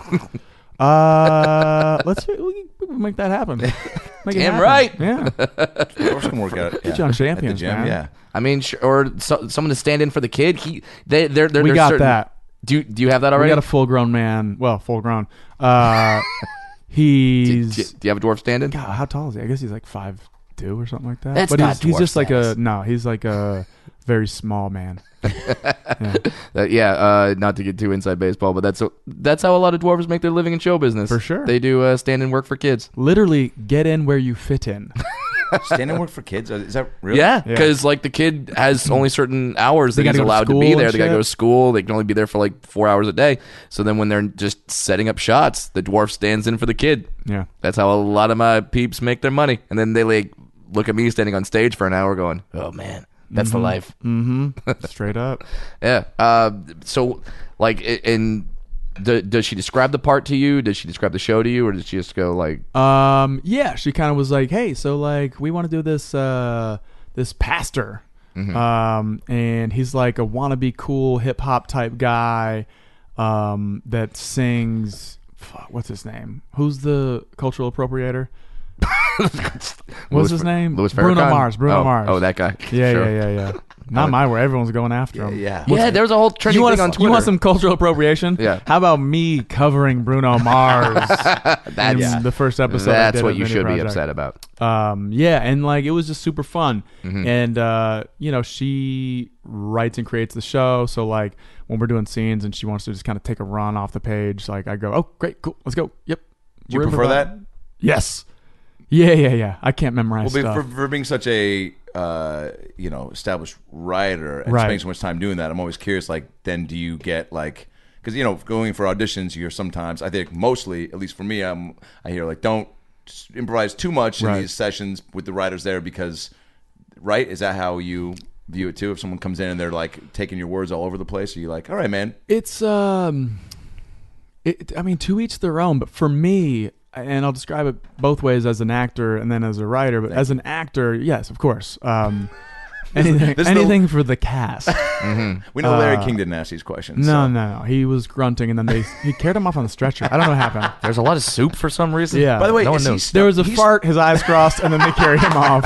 Uh, let's we can make that happen. Make it Damn happen. right. Yeah. Of course, can work out. Yeah. John At the Champions, gym, man. yeah. I mean, sh- or so, someone to stand in for the kid. He, they, they're, they're, We they're got certain- that. Do you, do you have that We already? got a full grown man. Well, full grown. Uh, do, he's do- do you have a dwarf stand in? God, how tall is he? I guess he's like five two or something like that. That's but not he's, he's dwarf just like size. a no. He's like a very small man. Yeah. Uh, yeah, uh, not to get too inside baseball, but that's a, that's how a lot of dwarves make their living in show business. For sure. They do uh, stand and work for kids. Literally, get in where you fit in. Stand and work for kids? Is that real? Yeah, Yeah. because like the kid has only certain hours They that he's gotta go to allowed to be school there. and They got to go to shit. school. They can only be there for like four hours a day. So then when they're just setting up shots, the dwarf stands in for the kid. Yeah. That's how a lot of my peeps make their money. And then they like look at me standing on stage for an hour going, oh man, that's the life. Mm-hmm. Straight up. Yeah. Uh, so like, i- in d- does she describe the part to you? Does she describe the show to you? Or does she just go like, Um, yeah, she kind of was like, "Hey, so like we want to do this uh this pastor." Um, and he's like a wannabe cool hip hop type guy um that sings fuck, what's his name? Who's the cultural appropriator? What's Louis his Fa- name? Louis Bruno Farrakhan? Mars. Bruno oh, Mars. Oh, that guy. Yeah, Sure. yeah, yeah, yeah. Not my where everyone's going after him. Yeah. Yeah, there was a whole trending You want, thing on you Twitter. want some cultural appropriation? Yeah. How about me covering Bruno Mars in Yeah. the first episode? I That's did what of you Mini should be Project. upset about. Um, yeah, and like it was just super fun. Mm-hmm. And uh, you know, she writes and creates the show. So like when we're doing scenes and she wants to just kind of take a run off the page, like I go, oh great, cool, let's go. Yep. Do you We're in the prefer vibe. that? Yes. Yeah, yeah, yeah. I can't memorize Well, stuff. for, for being such a uh, you know established writer and Right. spending so much time doing that, I'm always curious. Like, then do you get like because you know going for auditions, you're sometimes I think mostly, at least for me, I'm I hear like don't improvise too much in Right. these sessions with the writers there because right is that how you view it too? If someone comes in and they're like taking your words all over the place, are you like, all right, man? It's um, it. I mean, to each their own. But for me, and I'll describe it both ways as an actor and then as a writer. But as an actor, yes, of course. Um, anything, this is the- anything for the cast. We know Larry Uh, King didn't ask these questions. No, so. no, no. He was grunting, and then they he carried him off on the stretcher. I don't know what happened. There's a lot of soup for some reason. Yeah. By the way, No one is he knows. stu- There was a he's- fart, his eyes crossed, and then they carried him off.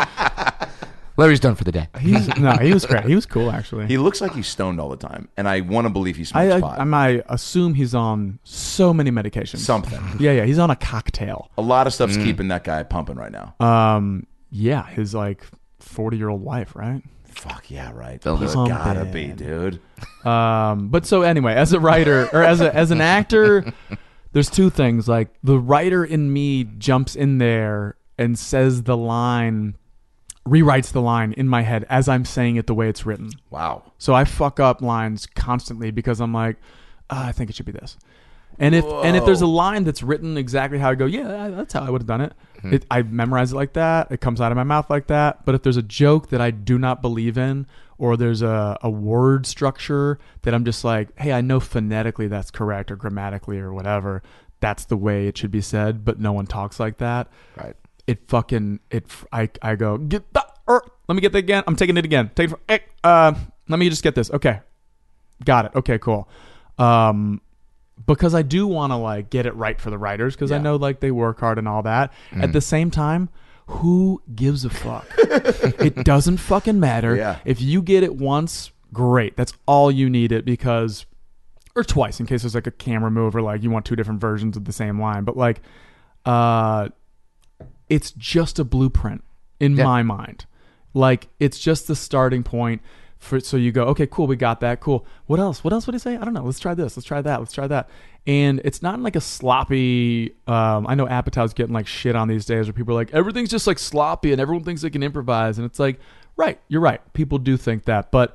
Larry's done for the day. He's no, he was great. He was cool actually. He looks like he's stoned all the time, and I want to believe he I, smokes I, pot. I might assume he's on so many medications. Something. Yeah, yeah. He's on a cocktail. A lot of stuff's keeping that guy pumping right now. Um, yeah, his like forty year old wife, right? Fuck yeah, right. They'll do He's it. gotta Pumping. be, dude. Um, but so anyway, as a writer or as a as an actor, there's two things. Like the writer in me jumps in there and says the line, rewrites the line in my head as I'm saying it the way it's written. Wow. So I fuck up lines constantly because I'm like, ah, I think it should be this. And if and if there's a line that's written exactly how I go, yeah, that's how I would have done it. it. I memorize it like that. It comes out of my mouth like that. But if there's a joke that I do not believe in, or there's a, a word structure that I'm just like, hey, I know phonetically that's correct or grammatically or whatever. That's the way it should be said, but no one talks like that. Right. It fucking it. I I go get that. Er, let me get that again. I'm taking it again. Take it. From, eh, uh, let me just get this. Okay, got it. Okay, cool. Um, because I do want to like get it right for the writers because I Yeah. know like they work hard and all that. At the same time, who gives a fuck? It doesn't fucking matter. Yeah. If you get it once, great. That's all you need it because, or twice in case there's like a camera move or like you want two different versions of the same line. But like, uh, it's just a blueprint. in Yeah. my mind. Like, it's just the starting point for, so you go, okay, cool, we got that, cool. What else? What else would he say? I don't know. Let's try this. Let's try that. Let's try that. And it's not like a sloppy, um, I know Apatow's getting like shit on these days where people are like, everything's just like sloppy and everyone thinks they can improvise. And it's like, right, you're right. People do think that. But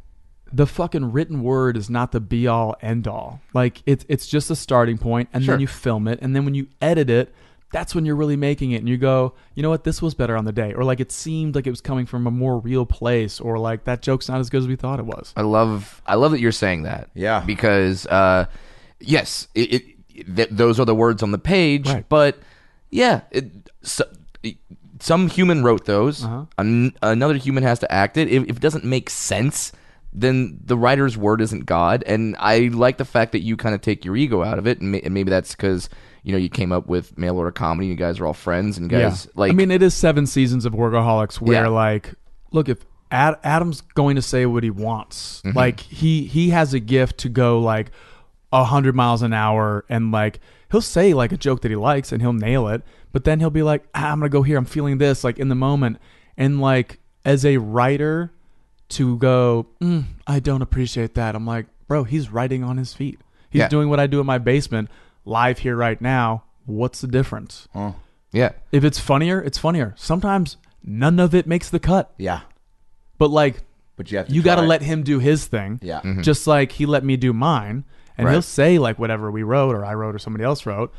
the fucking written word is not the be all end all. Like, it's it's just a starting point, and Sure. then you film it, and then when you edit it, that's when you're really making it, and you go, you know what, this was better on the day, or like it seemed like it was coming from a more real place, or like that joke's not as good as we thought it was. I love I love that you're saying that. Yeah. Because uh, yes, it, it th- those are the words on the page, Right. but yeah, it, so, it- some human wrote those. Uh-huh. An- another human has to act it. If, if it doesn't make sense, then the writer's word isn't God. And I like the fact that you kind of take your ego out of it, and, may- and maybe that's because you know you came up with mail order comedy. You guys are all friends, and you guys like. I mean, it is seven seasons of Workaholics where Yeah. like, look, if Ad- Adam's going to say what he wants, Mm-hmm. like he he has a gift to go like a hundred miles an hour, and like he'll say like a joke that he likes and he'll nail it, but then he'll be like, ah, I'm gonna go here, I'm feeling this, like in the moment, and like as a writer to go, mm, I don't appreciate that. I'm like, bro, he's writing on his feet. He's Yeah. doing what I do in my basement, live here right now. What's the difference? yeah, If it's funnier, it's funnier. Sometimes none of it makes the cut. Yeah. But like, But you have to you got to try. let him do his thing. Yeah. Mm-hmm. Just like he let me do mine, and Right. he'll say like whatever we wrote or I wrote or somebody else wrote.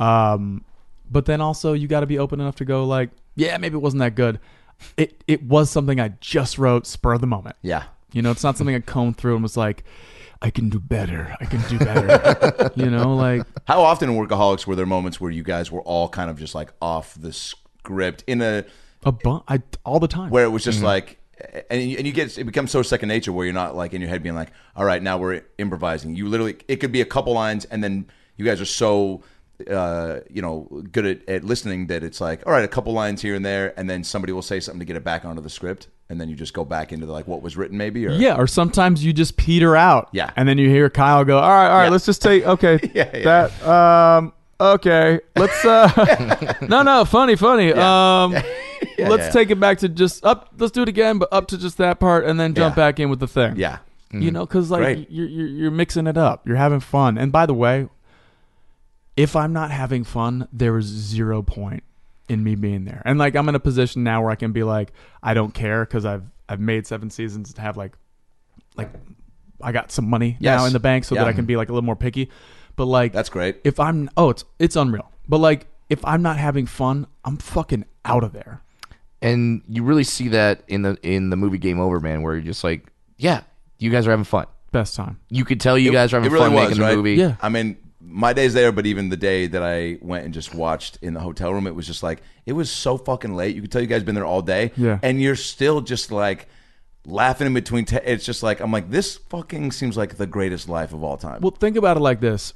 Um, but then also you got to be open enough to go like, yeah, maybe it wasn't that good. It it was something I just wrote spur of the moment. Yeah. You know, it's not something I combed through and was like, I can do better. I can do better. You know, like How often in Workaholics were there moments where you guys were all kind of just like off the script in a a bu- I all the time. where it was just like, and you, and you get it becomes so second nature where you're not like in your head being like, all right, now we're improvising. You literally, it could be a couple lines, and then you guys are so uh, you know good at, at listening that it's like, all right, a couple lines here and there, and then somebody will say something to get it back onto the script, and then you just go back into the, like what was written maybe, or Yeah, or sometimes you just peter out. Yeah. And then you hear Kyle go, all right, all right, Yeah. let's just take, okay, Yeah, yeah. that, um, okay, let's, uh, no, no, funny, funny. Yeah. Um, let's yeah. take it back to just up, let's do it again, but up to just that part and then jump Yeah. back in with the thing. yeah. You know, because like Great. you're, you're, you're mixing it up. You're having fun. And by the way, if I'm not having fun, there is zero point in me being there. And like I'm in a position now where I can be like, I don't care because I've I've made seven seasons to have like like I got some money Yes. now in the bank so Yeah. that I can be like a little more picky. But like That's great. if I'm oh it's it's unreal. But like if I'm not having fun, I'm fucking out of there. and you really see that in the in the movie Game Over, man, where you're just like, yeah, you guys are having fun. Best time. You could tell you guys are having it really fun was, making the right? movie. Yeah. I mean, my days there, but even the day that I went and just watched in the hotel room, it was just like, it was so fucking late. You could tell you guys been there all day. Yeah. And you're still just like laughing in between. Te- it's just like, I'm like, this fucking seems like the greatest life of all time. Well, think about it like this.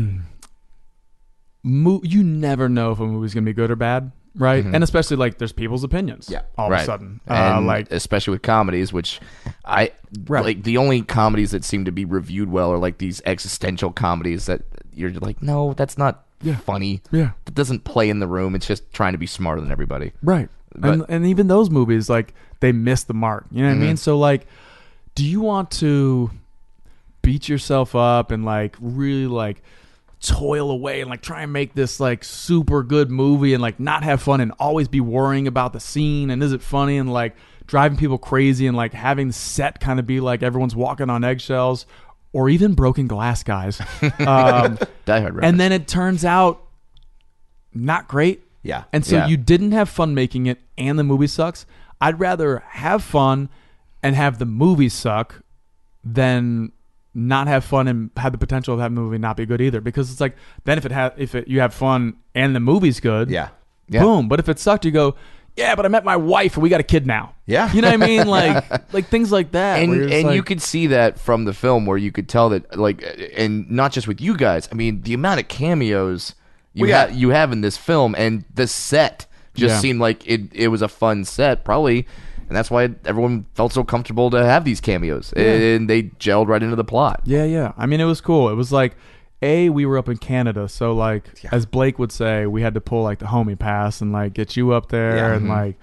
Mo- you never know if a movie's going to be good or bad, right? And especially like there's people's opinions. Yeah. All right. of a sudden. And Uh, like especially with comedies, which I Right. like. The only comedies that seem to be reviewed well are like these existential comedies that you're like, no, that's not Yeah. funny. Yeah. That doesn't play in the room. It's just trying to be smarter than everybody. right. But- and and even those movies like they miss the mark. You know what I mean? So like do you want to beat yourself up and like really like toil away and like try and make this like super good movie and like not have fun and always be worrying about the scene and is it funny and like driving people crazy and like having the set kind of be like everyone's walking on eggshells or even broken glass guys um, Die Hard. and then it turns out not great. yeah. And so Yeah. you didn't have fun making it and the movie sucks. I'd rather have fun and have the movie suck than not have fun and have the potential of having the movie not be good either. Because it's like then if it ha- if it, you have fun and the movie's good, yeah. Yeah. boom. But if it sucked, you go, yeah, but I met my wife and we got a kid now. Yeah. You know what I mean? Like like things like that. and where you're just and like- you could see that from the film where you could tell that like and not just with you guys. I mean the amount of cameos you Well, yeah. have you have in this film and the set just Yeah. seemed like it it was a fun set probably, and that's why everyone felt so comfortable to have these cameos and they gelled right into the plot. Yeah, yeah. I mean, it was cool. It was like, A, we were up in Canada, so like, as Blake would say, we had to pull like the homie pass and like get you up there Yeah. and like,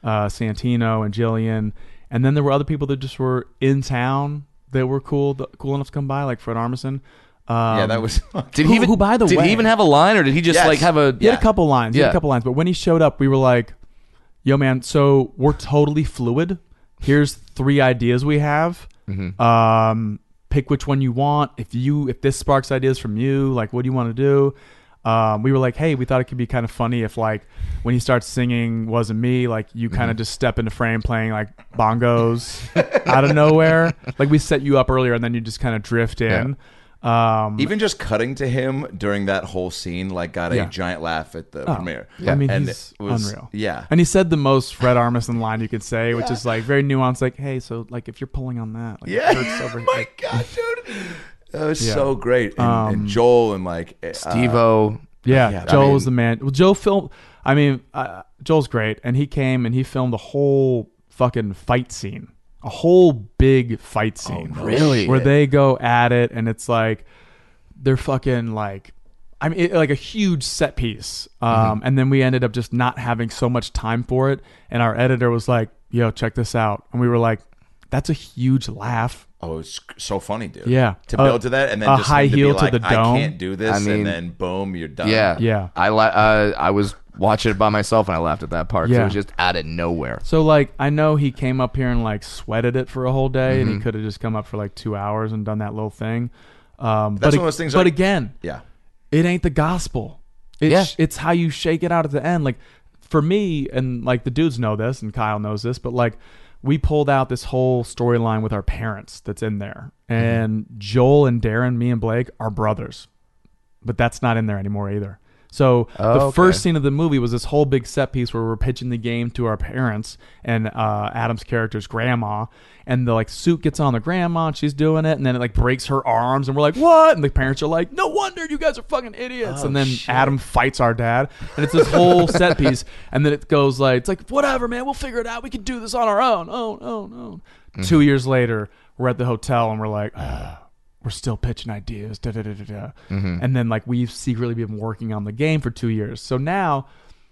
uh, Santino and Jillian, and then there were other people that just were in town that were cool, cool enough to come by, like Fred Armisen. Um, yeah, that was. Did Who- he even? who, by the did way- he even have a line, or did he just Yes. like have a? He had Yeah. a couple lines. He had Yeah. a couple lines. But when he showed up, we were like, yo, man, so we're totally fluid. Here's three ideas we have. Mm-hmm. Um, pick which one you want. If you if this sparks ideas from you, like, what do you want to do? Um, we were like, hey, we thought it could be kind of funny if, like, when he starts singing Wasn't Me, like, you kind of Mm-hmm. just step into frame playing, like, bongos out of nowhere. Like, we set you up earlier, and then you just kind of drift in. Um, Even just cutting to him during that whole scene, like, got a Yeah. giant laugh at the Oh, premiere. I mean, and he's it was, unreal. Yeah. And he said the most Fred Armisen line you could say, which is like very nuanced. Like, hey, so like if you're pulling on that, like, Yeah. it hurts over here. My God, dude. That was Yeah. so great. And, Um, and Joel and like uh, Steve-O. Yeah, Yeah, I Joel mean- was the man. Well, Joe filmed. I mean, uh, Joel's great, and he came and he filmed a whole fucking fight scene, a whole big fight scene. Oh, really? Where they go at it, and it's like they're fucking like, I mean, it, like a huge set piece. Um, Mm-hmm. and then we ended up just not having so much time for it, and our editor was like, "Yo, check this out," and we were like, "That's a huge laugh." Oh, it's so funny, dude. Yeah. To Uh, build to that, and then a just high him to heel be to like, the dome. I can't do this, I mean- and then boom, you're done. Yeah, Yeah. I la- uh, I was watching it by myself and I laughed at that part. 'cause Yeah. It was just out of nowhere. So like I know he came up here and like sweated it for a whole day, and he Mm-hmm. could have just come up for like two hours and done that little thing. Um, That's but one of those things But like- again, Yeah. it ain't the gospel. It's Yeah. it's how you shake it out at the end. Like for me, and like the dudes know this, and Kyle knows this, but like we pulled out this whole storyline with our parents that's in there, and Joel and Darren, me and Blake, are brothers, but that's not in there anymore either. So Oh, the okay. first scene of the movie was this whole big set piece where we're pitching the game to our parents and uh, Adam's character's grandma, and the like suit gets on the grandma and she's doing it, and then it like breaks her arms, and we're like, what? And the parents are like, no wonder you guys are fucking idiots. Oh, and then shit. Adam fights our dad, and it's this whole set piece, and then it goes like, it's like, whatever, man, we'll figure it out. We can do this on our own. Oh, oh, no. Mm-hmm. Two years later, we're at the hotel and we're like, "Ugh, we're still pitching ideas. Da, da, da, da, da. Mm-hmm. And then like we've secretly been working on the game for two years. So now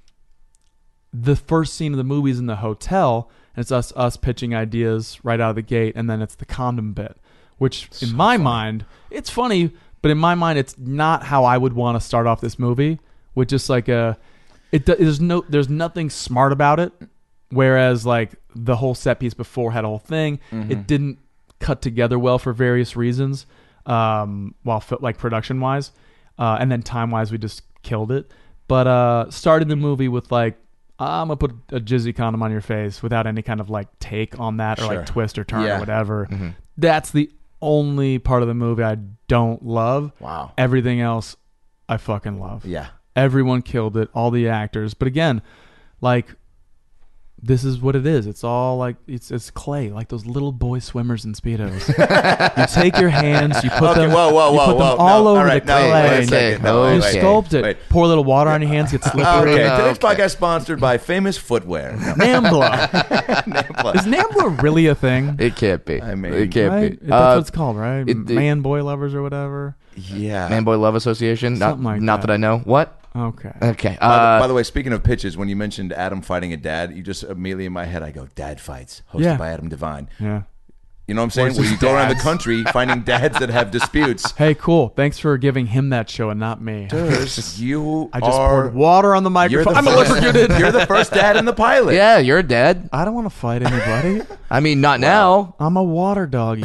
the first scene of the movie is in the hotel, and it's us us pitching ideas right out of the gate, and then it's the condom bit, which in my mind, it's funny, but in my mind, it's not how I would want to start off this movie with just like a. It do- there's no there's nothing smart about it, whereas like the whole set piece before had a whole thing. It didn't cut together well for various reasons, um, while fi- like production wise, uh, and then time wise we just killed it. But uh, starting the movie with like, I'm gonna put a jizzy condom on your face without any kind of like take on that or Sure. like twist or turn Yeah. or whatever. That's the only part of the movie I don't love. Wow. Everything else I fucking love. Yeah. Everyone killed it, all the actors. But again, like, this is what it is. It's all like it's it's clay, like those little boy swimmers in speedos. You take your hands, you put Okay, them, whoa, whoa, you whoa, put them whoa. all No, over all right, the no, clay. wait a Okay, second. No, okay. You wait, wait, sculpt it. wait. Pour a little water on your hands, get slippery. Okay, No, today's okay. podcast sponsored by Famous Footwear. Nambla. Is Nambla really a thing? It can't be. I mean, it can't Right? be. That's Uh, what it's called, right? it- it- Man boy lovers or whatever. Yeah. Man Boy Love Association. Not, Something like not that. that I know. What? Okay. Okay. By, Uh, the, by the way, speaking of pitches, when you mentioned Adam fighting a dad, you just immediately in my head, I go, Dad Fights, hosted Yeah. by Adam Devine. Yeah. You know what I'm saying? Or Where you just go around the dads. country finding dads that have disputes. Hey, cool. Thanks for giving him that show and not me. You I just are, poured water on the you're microphone. the I'm first- electrocuted. You're the first dad in the pilot. yeah, you're dead. I don't want to fight anybody. I mean, not now. I'm a water doggy.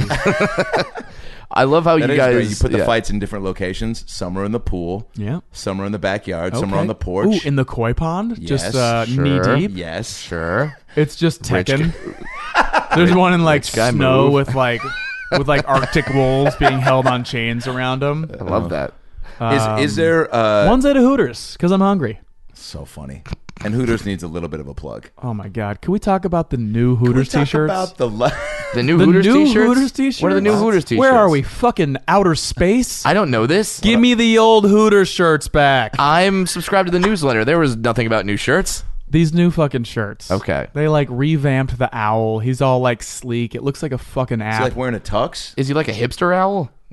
I love how That you is guys. great. You put the yeah. fights in different locations. Some are in the pool. Yeah. Some are in the backyard. Some are Okay. on the porch. Ooh, in the koi pond? Yes, just uh, sure. knee deep? yes. Sure. It's just Rich Tekken. There's one in like rich guy snow move. with like with like Arctic wolves being held on chains around them. I love that. Is is there uh One's at a Hooters because I'm hungry. so funny? And Hooters needs a little bit of a plug. Oh my god! Can we talk about the new Hooters Can we talk t-shirts? about the le- The new the Hooters new t-shirts. Hooters t-shirts. What are the new Hooters t-shirts? Where are we? Fucking outer space. I don't know this. Give me the old Hooters shirts back. I'm subscribed to the newsletter. There was nothing about new shirts. These new fucking shirts. Okay. They like revamped the owl. He's all like sleek. It looks like a fucking Is app. he like wearing a tux? Is he like a hipster owl?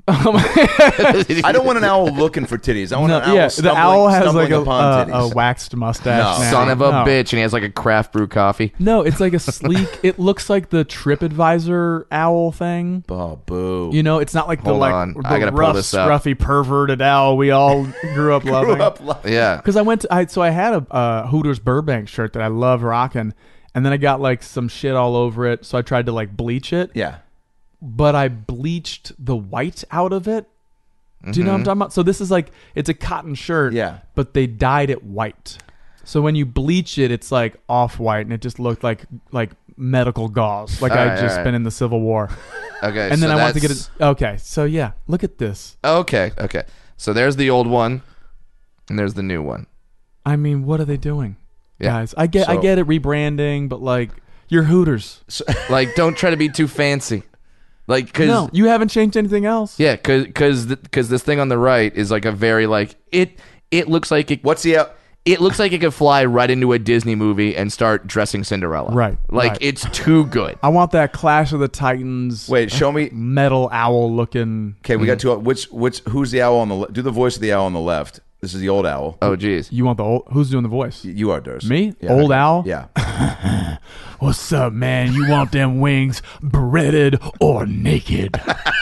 I don't want an owl looking for titties. I want No, an owl yeah, stumbling, the owl has stumbling like a, upon uh, titties. a waxed mustache. No. now. Son of a No. bitch, and he has like a craft brew coffee. No, it's like a sleek. It looks like the TripAdvisor owl thing. Oh, boo. You know, it's not like the Hold like on. the I gotta pull rough, this up. scruffy, perverted owl we all grew up loving. Grew up lo- Yeah. Because I went to, I so I had a uh, Hooters Burbank shirt that I love rocking, and then I got like some shit all over it, so I tried to like bleach it. Yeah. But I bleached the white out of it. Do you know what I'm talking about? So this is like, it's a cotton shirt, Yeah. but they dyed it white. So when you bleach it, it's like off white, and it just looked like like medical gauze, like All I'd right, just all right. been in the Civil War. Okay. And then so I wanted to get that's- it. Okay, so yeah, look at this. Okay. Okay. So there's the old one, and there's the new one. I mean, what are they doing, Yeah. guys? I get, I So- get it, rebranding, but like, you're Hooters. Like, don't try to be too fancy. Like, cause No, you haven't changed anything else. yeah, cause cause th- cause this thing on the right is like a very like it. It looks like it. What's the... Uh, It looks like it could fly right into a Disney movie and start dressing Cinderella. Right, Like right. it's too good. I want that Clash of the Titans. wait, show me... metal owl looking. Okay, we got two... Which... Which... Who's the owl on the... le- Do the voice of the owl on the left. This is the old owl. Oh geez. You want the old? Who's doing the voice? You are, Durst. Me? Yeah. Old owl? Yeah. What's up, man? You want them wings breaded or naked?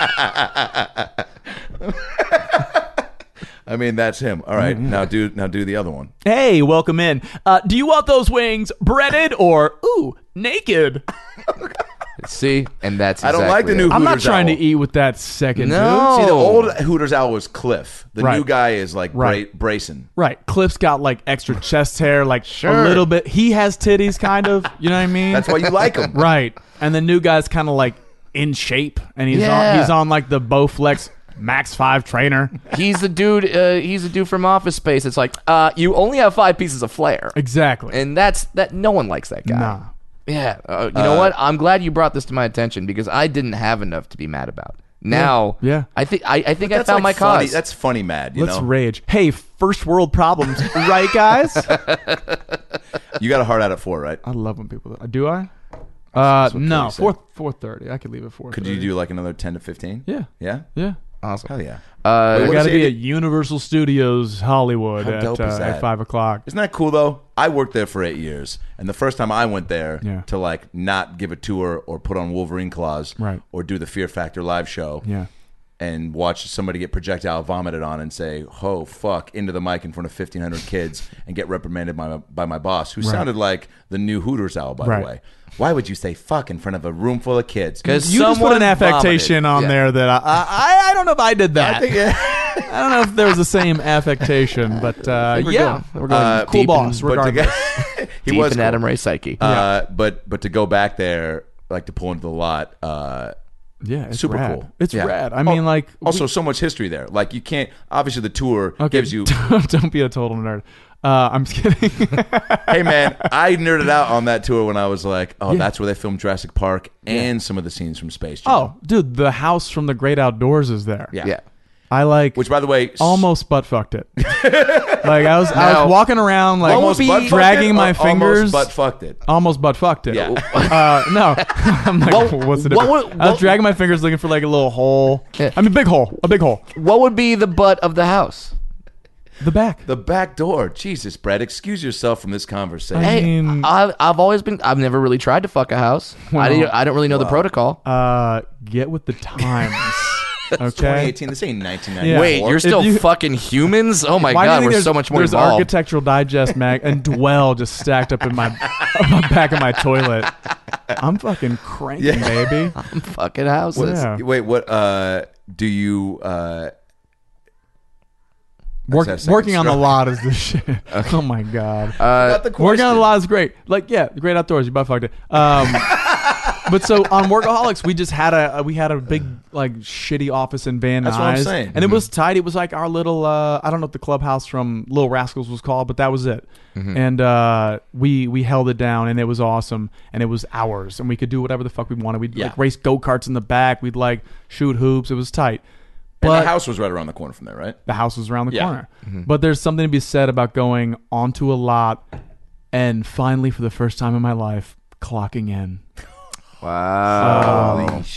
I mean, that's him. All right, now do now do the other one. Hey, welcome in. Uh, do you want those wings breaded or ooh naked? See, and that's. I don't like the exactly new it. I'm not Hooters trying owl. to eat with that second. No. dude. See, the old Hooters owl was Cliff. The Right. new guy is like Right. Bra- Brayson. Right. Cliff's got like extra chest hair, like Sure. a little bit. He has titties, kind of. You know what I mean? That's why you like him. Right. And the new guy's kind of like in shape, and he's Yeah. on he's on like the Bowflex Max Five trainer. He's the dude. Uh, he's the dude from Office Space. It's like, uh, you only have five pieces of flair, Exactly. and that's that. No one likes that guy. Nah. Yeah. Uh, you know what? I'm glad you brought this to my attention because I didn't have enough to be mad about. Now, Yeah. I think I, I think I That's found like my funny. cause. That's funny mad, you Let's know? rage. Hey, first world problems, right, guys? You got a heart out at four, right? I love when people do. I? Uh, what no, Cody said. four four thirty. I could leave at four. Could you do like another ten to fifteen? Yeah, Yeah? yeah. awesome. Hell yeah. Uh, Wait, I what got is to be it? at Universal Studios Hollywood How at, dope uh, is that? at five o'clock. Isn't that cool though? I worked there for eight years, and the first time I went there Yeah. to like not give a tour or put on Wolverine claws, Right. or do the Fear Factor live show, Yeah. and watch somebody get projectile vomited on and say "oh fuck" into the mic in front of fifteen hundred kids and get reprimanded by my, by my boss, who sounded like the new Hooters owl, by Right. the way. Why would you say "fuck" in front of a room full of kids? 'Cause You just put someone an affectation vomited. on Yeah. there that I, I I don't know if I did that. I think, yeah. I don't know if there was the same affectation, but uh, we're yeah, good. we're going Uh, cool deep boss. in- but to Regardless, go, he deep was in cool. Adam Ray's psyche. Uh, but but to go back there, like to pull into the lot, uh, yeah, it's super rad. cool. It's Yeah. rad. I mean, Oh, like also so much history there. Like you can't obviously the tour okay, gives you. don't be a total nerd. Uh, I'm just kidding. Hey man, I nerded out on that tour when I was like, oh, Yeah. that's where they filmed Jurassic Park and some of the scenes from Space Jam. Oh, dude, the house from the Great Outdoors is there. yeah. yeah. I like Which, by the way, s- almost butt fucked it. like I was, I Now- was walking around like almost be butt dragging my fucked it or fingers. Almost butt fucked it. almost butt fucked it. Yeah. Uh, no, I'm like, What- what's the what difference? would- I was what- dragging my fingers looking for like a little hole. Yeah. I mean, big hole, a big hole. What would be the butt of the house? The back. The back door. Jesus, Brad, excuse yourself from this conversation. I Hey, mean- I've, I've always been. I've never really tried to fuck a house. I, Well, didn't, I don't really know the protocol. Uh, get with the times. twenty Okay. eighteen. This ain't nineteen Yeah. ninety-four. Wait, you're If still you- fucking humans? Oh my Why do you god, think we're there's- so much more There's involved. Architectural Digest mag and Dwell just stacked up in my, my back of my toilet. I'm fucking cranking, Yeah. baby. fucking houses. Yeah. Wait, what? Uh, do you? Uh, Work, that second working on the stroke. lot is the shit. Oh my god. Uh, Not the Working on question. the lot is great. Like, yeah, the great outdoors. You butt fucked it. Um, but so on Workaholics, we just had a we had a big like shitty office in Van That's what I'm Nuys, saying. and it was tight. It was like our little uh, I don't know what the clubhouse from Little Rascals was called, but that was it. And uh, we we held it down, and it was awesome, and it was ours, and we could do whatever the fuck we wanted. We'd Yeah. like race go karts in the back. We'd like shoot hoops. It was tight. and But the house was right around the corner from there, right? the house was around the Yeah. corner. But there's something to be said about going onto a lot and finally, for the first time in my life, clocking in. Wow. Holy shit!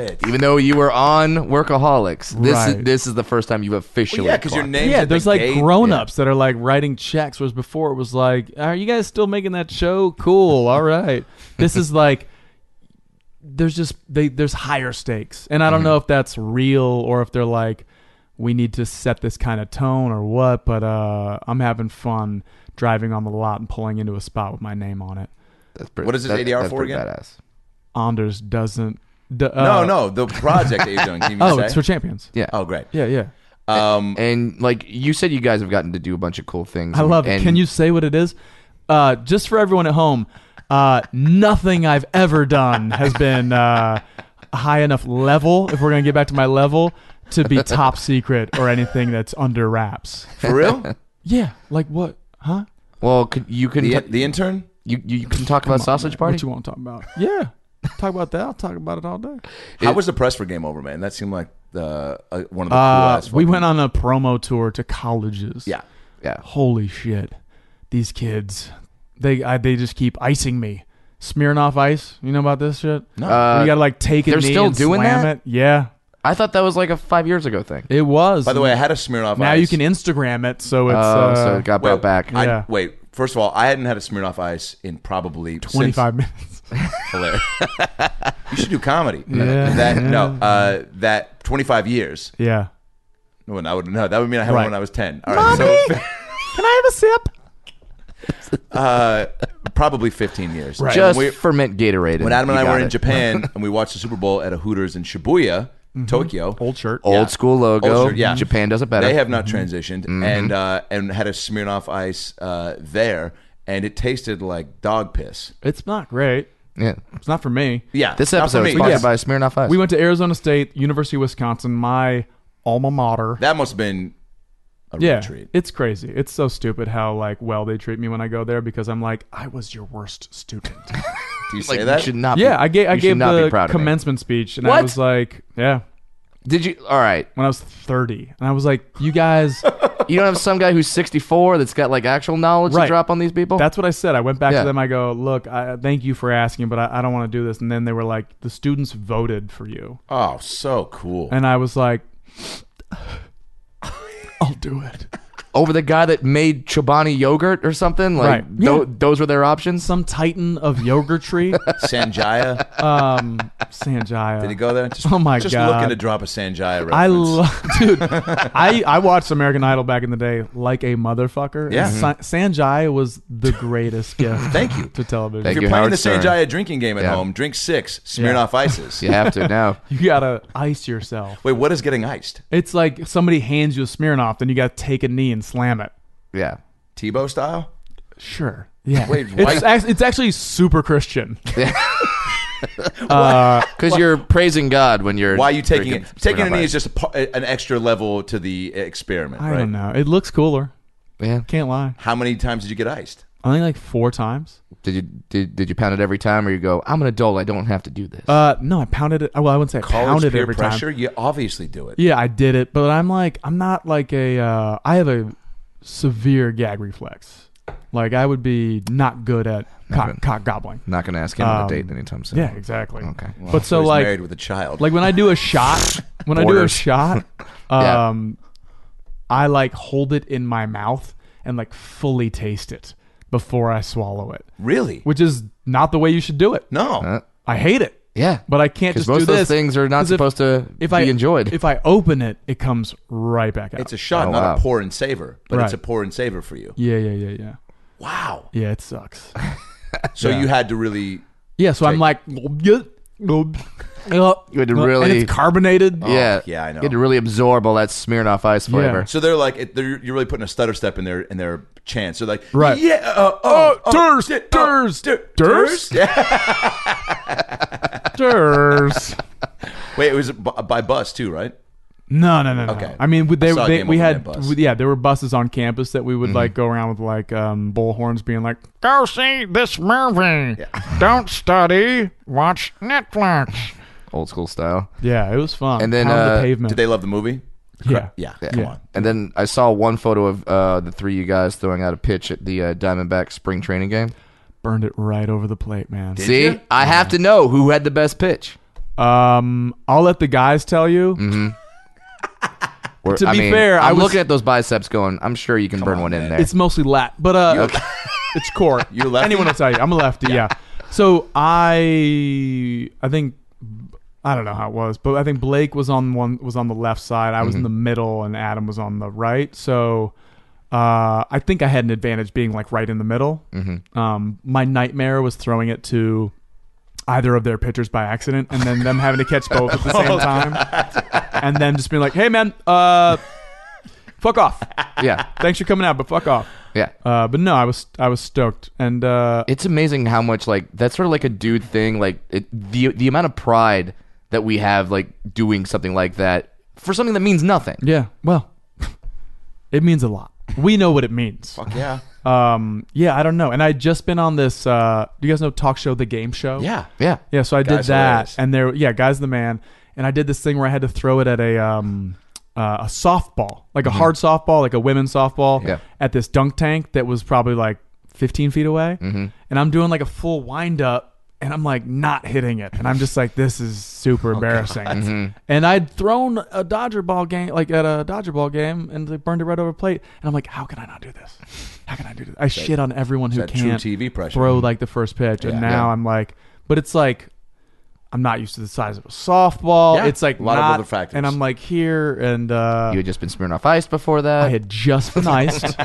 it. Even though you were on Workaholics, this Right. is this is the first time you've officially. Well, yeah, 'cause your clocked. name- Yeah, at there's the like gate. grown-ups that are like writing checks, whereas before it was like, are you guys still making that show? Cool, all right. This is like, there's just they there's higher stakes, and I don't Mm-hmm. know if that's real or if they're like, we need to set this kind of tone or what. But uh, I'm having fun driving on the lot and pulling into a spot with my name on it. That's pretty, What is this that- A D R that's for pretty again? Badass. Anders doesn't. D- uh, no, no, the project that you're doing. Can you Oh, say? it's for champions. Yeah. Oh, great. Yeah, yeah. Um, And like you said, you guys have gotten to do a bunch of cool things. I and- love it. and- Can you say what it is? Uh, just for everyone at home, uh, nothing I've ever done has been uh, a high enough level, if we're going to get back to my level, to be top secret or anything that's under wraps. for real? Yeah. Like what? Huh? Well, could, you can the, t- the intern? you you can talk about Sausage Party. What you want to talk about? Yeah. Talk about that. I'll talk about it all day. How was the press for Game Over, man? That seemed like the uh, one of the Uh, coolest. we fucking- went on a promo tour to colleges. Yeah. Yeah. Holy shit. These kids, they I, they just keep icing me. Smirnoff Ice. You know about this shit? No. Uh, Where you gotta like take a they're knee still and doing slam that? it. Yeah, I thought that was like a five years ago thing. it was. By the way, I had a Smirnoff now Ice. you can Instagram it, so it's Oh, uh, so it got brought Wait, back. I, Yeah. Wait, first of all, I hadn't had a Smirnoff Ice in probably twenty-five minutes. Since, hilarious. You should do comedy. Yeah, That yeah. no, uh, that twenty-five years. Yeah. No, I would no. That would mean I had Right. one when I was ten. All Mommy, right, so can I have a sip? uh, probably fifteen years. Right. Just When we- ferment Gatorade. when Adam and you I got were in it. Japan and we watched the Super Bowl at a Hooters in Shibuya, Tokyo. Old shirt. Old Yeah. school logo. Old shirt, yeah. Japan does it better. They have not transitioned, and uh, and had a Smirnoff Ice uh, there, and it tasted like dog piss. It's not great. Yeah. It's not for me. Yeah, This not for episode me. is sponsored Yeah. by Smirnoff Ice. We went to Arizona State, University of Wisconsin, my alma mater. That must have been a Yeah, real treat. it's crazy. It's so stupid how like well they treat me when I go there because I'm like, I was your worst student. Do you say like, that? you should not. Yeah, be, I gave I you should gave not be the proud of me. commencement speech, and I What? was like, yeah, Did you? All right. when I was thirty, and I was like, you guys, You don't have some guy who's sixty-four that's got like actual knowledge Right. to drop on these people. that's what I said. I went back Yeah. to them. I go, look, I thank you for asking, but I, I don't want to do this. And then they were like, the students voted for you, Oh, so cool. and I was like, I'll do it. Over the guy that made Chobani yogurt or something. Like Right. tho- Yeah. those were their options. Some titan of yogurtry, Sanjaya. um, Sanjaya. Did he go there? Just, Oh my just God. looking to drop a Sanjaya reference. I love, dude. I I watched American Idol back in the day like a motherfucker. Yeah. And Sa- Sanjay was the greatest gift. Thank you. to television. Thank if you, you're playing Howard the Stern. Sanjaya drinking game at Yeah. home, drink six Smirnoff Ices. You have to now. You gotta ice yourself. Wait, what is getting iced? It's like somebody hands you a Smirnoff, then you gotta take a knee and slam it. Yeah. Tebow style? Sure. Yeah. Wait, it's, why- act- it's actually super Christian. Because you're praising God when you're. Why are you taking it? drinking Taking a Smirnoff knee Ice. is just a, par- an extra level to the experiment, I right? don't know. It looks cooler. Yeah. Can't lie. How many times did you get iced? I think like four times. Did you did, did you pound it every time, or you go? I'm an adult. I don't have to do this. Uh, no, I pounded it. Well, I wouldn't say I College pounded peer every pressure? time. You obviously do it. Yeah, I did it, but I'm like, I'm not like a. Uh, I have a severe gag reflex. Like I would be not good at cock, Okay. cock gobbling. Not gonna ask him on um, a date anytime soon. Yeah, exactly. Okay. But so he's like, married with a child. like when I do a shot, when I do a Borders. shot, Yeah. um, I like hold it in my mouth and like fully taste it before I swallow it, really? which is not the way you should do it. No. Uh, I hate it, yeah. but I can't Because just most do of those this. things are not 'Cause if- supposed to if be I enjoyed. If I open it, it comes right back out. It's a shot, Oh, not wow. a pour and savor, but it's Right. a pour and savor for you. yeah, yeah, yeah, yeah. Wow. Yeah, it sucks. So Yeah. you had to really. Yeah, so I'm Take- like, you You had to really- and it's carbonated. yeah, yeah, I know. You had to really absorb all that Smirnoff Ice flavor. Yeah. So they're like, it- they're, you're really putting a stutter step in their in their chants. They're like, Right. Yeah. Uh, Oh, oh, oh, Durs, yeah, Durs, oh, Dur- Durs? Yeah. Durs. Wait, it was b- by bus too, right? No, no, no, no. Okay. I mean, we- they, I saw a they, Game we Over had, Man bus. we- yeah, there were buses on campus that we would like go around with like um, bullhorns being like, "Go see this movie. Don't study. Watch Netflix." Old school style. Yeah, it was fun. And then, Pound uh, the pavement. Did they love the movie? yeah, Yeah. Yeah. Come Yeah. on. And then I saw one photo of uh, the three of you guys throwing out a pitch at the uh, Diamondback spring training game. burned it right over the plate, man. Did See, you? I have to know who had the best pitch. Um, I'll let the guys tell you. Mm-hmm. Or, To I be mean, fair, I I'm was- looking at those biceps going, I'm sure you can burn on, one in man. there. It's mostly lat, but uh, it's core. You're lefty? Anyone will tell you. I'm a lefty. Yeah. So I, I think, I don't know how it was, but I think Blake was on one was on the left side. I was in the middle, and Adam was on the right. So uh, I think I had an advantage being like right in the middle. Mm-hmm. Um, my nightmare was throwing it to either of their pitchers by accident, and then them having to catch both at the same time, and then just being like, "Hey, man, uh, fuck off. Yeah. Thanks for coming out, but fuck off." Yeah. Uh, but no, I was I was stoked, and uh, It's amazing how much like that's sort of like a dude thing. Like it, the the amount of pride that we have like doing something like that for something that means nothing. yeah, well, it means a lot. We know what it means. Fuck yeah. Um, yeah, I don't know. And I'd just been on this. Uh, do you guys know talk show, The Game Show? Yeah. Yeah. Yeah, so I did Guy's that, hilarious. and there, yeah, Guy's the man. And I did this thing where I had to throw it at a um, uh, a softball, like a hard softball, like a women's softball, Yeah. at this dunk tank that was probably like fifteen feet away. Mhm. And I'm doing like a full wind up, and I'm like not hitting it, and I'm just like, this is super embarrassing. And I'd thrown a Dodger ball game, like at a Dodger ball game, and they burned it right over plate. And I'm like, how can I not do this? How can I do this? I shit on everyone who that true can't T V pressure. throw like the first pitch, and Yeah. now Yeah. I'm like, but it's like I'm not used to the size of a softball. Yeah, It's like a lot of not- other factors. and I'm like here, and uh, You had just been smearing off ice before that. I had just been iced.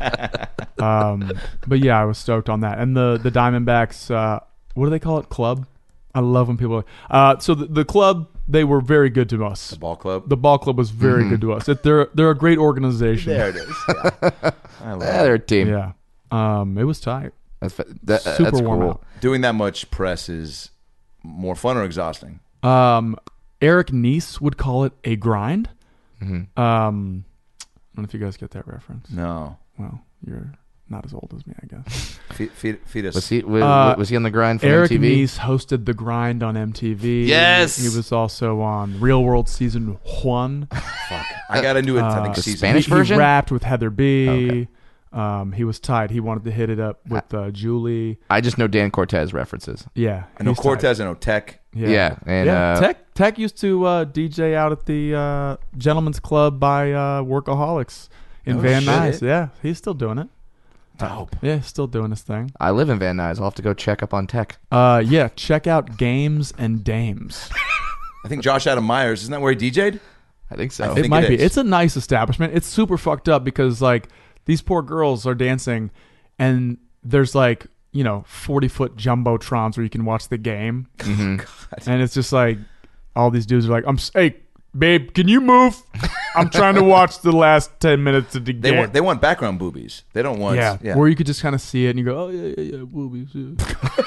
um, but yeah, I was stoked on that. And the the Diamondbacks, uh, what do they call it? Club. I love when people. Uh, so the, the club, they were very good to us. The ball club. The ball club was very good to us. It, they're they're a great organization. there it is. Yeah. I love yeah, it. they're a team. Yeah. Um, it was tight. That's fa- that, Super that's warm cool. out. Doing that much press is more fun or exhausting? Um, Eric Neese would call it a grind. Mhm. Um, I don't know if you guys get that reference. No. Well, you're not as old as me, I guess. Feed, feed, feed us. Was he was, Uh, was he on the grind for Eric M T V? Neese hosted The Grind on M T V. Yes! He was also on Real World Season one. Fuck. I got into it. I Uh, think the season. Spanish he, version? He rapped with Heather B. Okay. Um, he was tight. He wanted to hit it up with uh, Julie. I just know Dan Cortez references. Yeah. I know he's tight. Cortez. I know Tech. Yeah. Yeah, and yeah. uh, Tech Tech used to uh, D J out at the uh, Gentleman's Club by uh, Workaholics in Oh, Van shit. Nuys. Yeah, he's still doing it. Dope. Yeah, he's still doing his thing. I live in Van Nuys. I'll have to go check up on Tech. Uh, yeah, check out Games and Dames. I think Josh Adam Myers. Isn't that where he D J'd? I think so. I It think might it be. is. It's a nice establishment. It's super fucked up because like these poor girls are dancing, and there's like you know forty foot jumbotrons where you can watch the game, Mhm. and it's just like all these dudes are like, "I'm s- hey babe, can you move? I'm trying to watch the last ten minutes of the They game." want they want background boobies. They don't want. yeah. Yeah. where you could just kind of see it and you go, "Oh yeah, yeah, yeah, boobies." Yeah.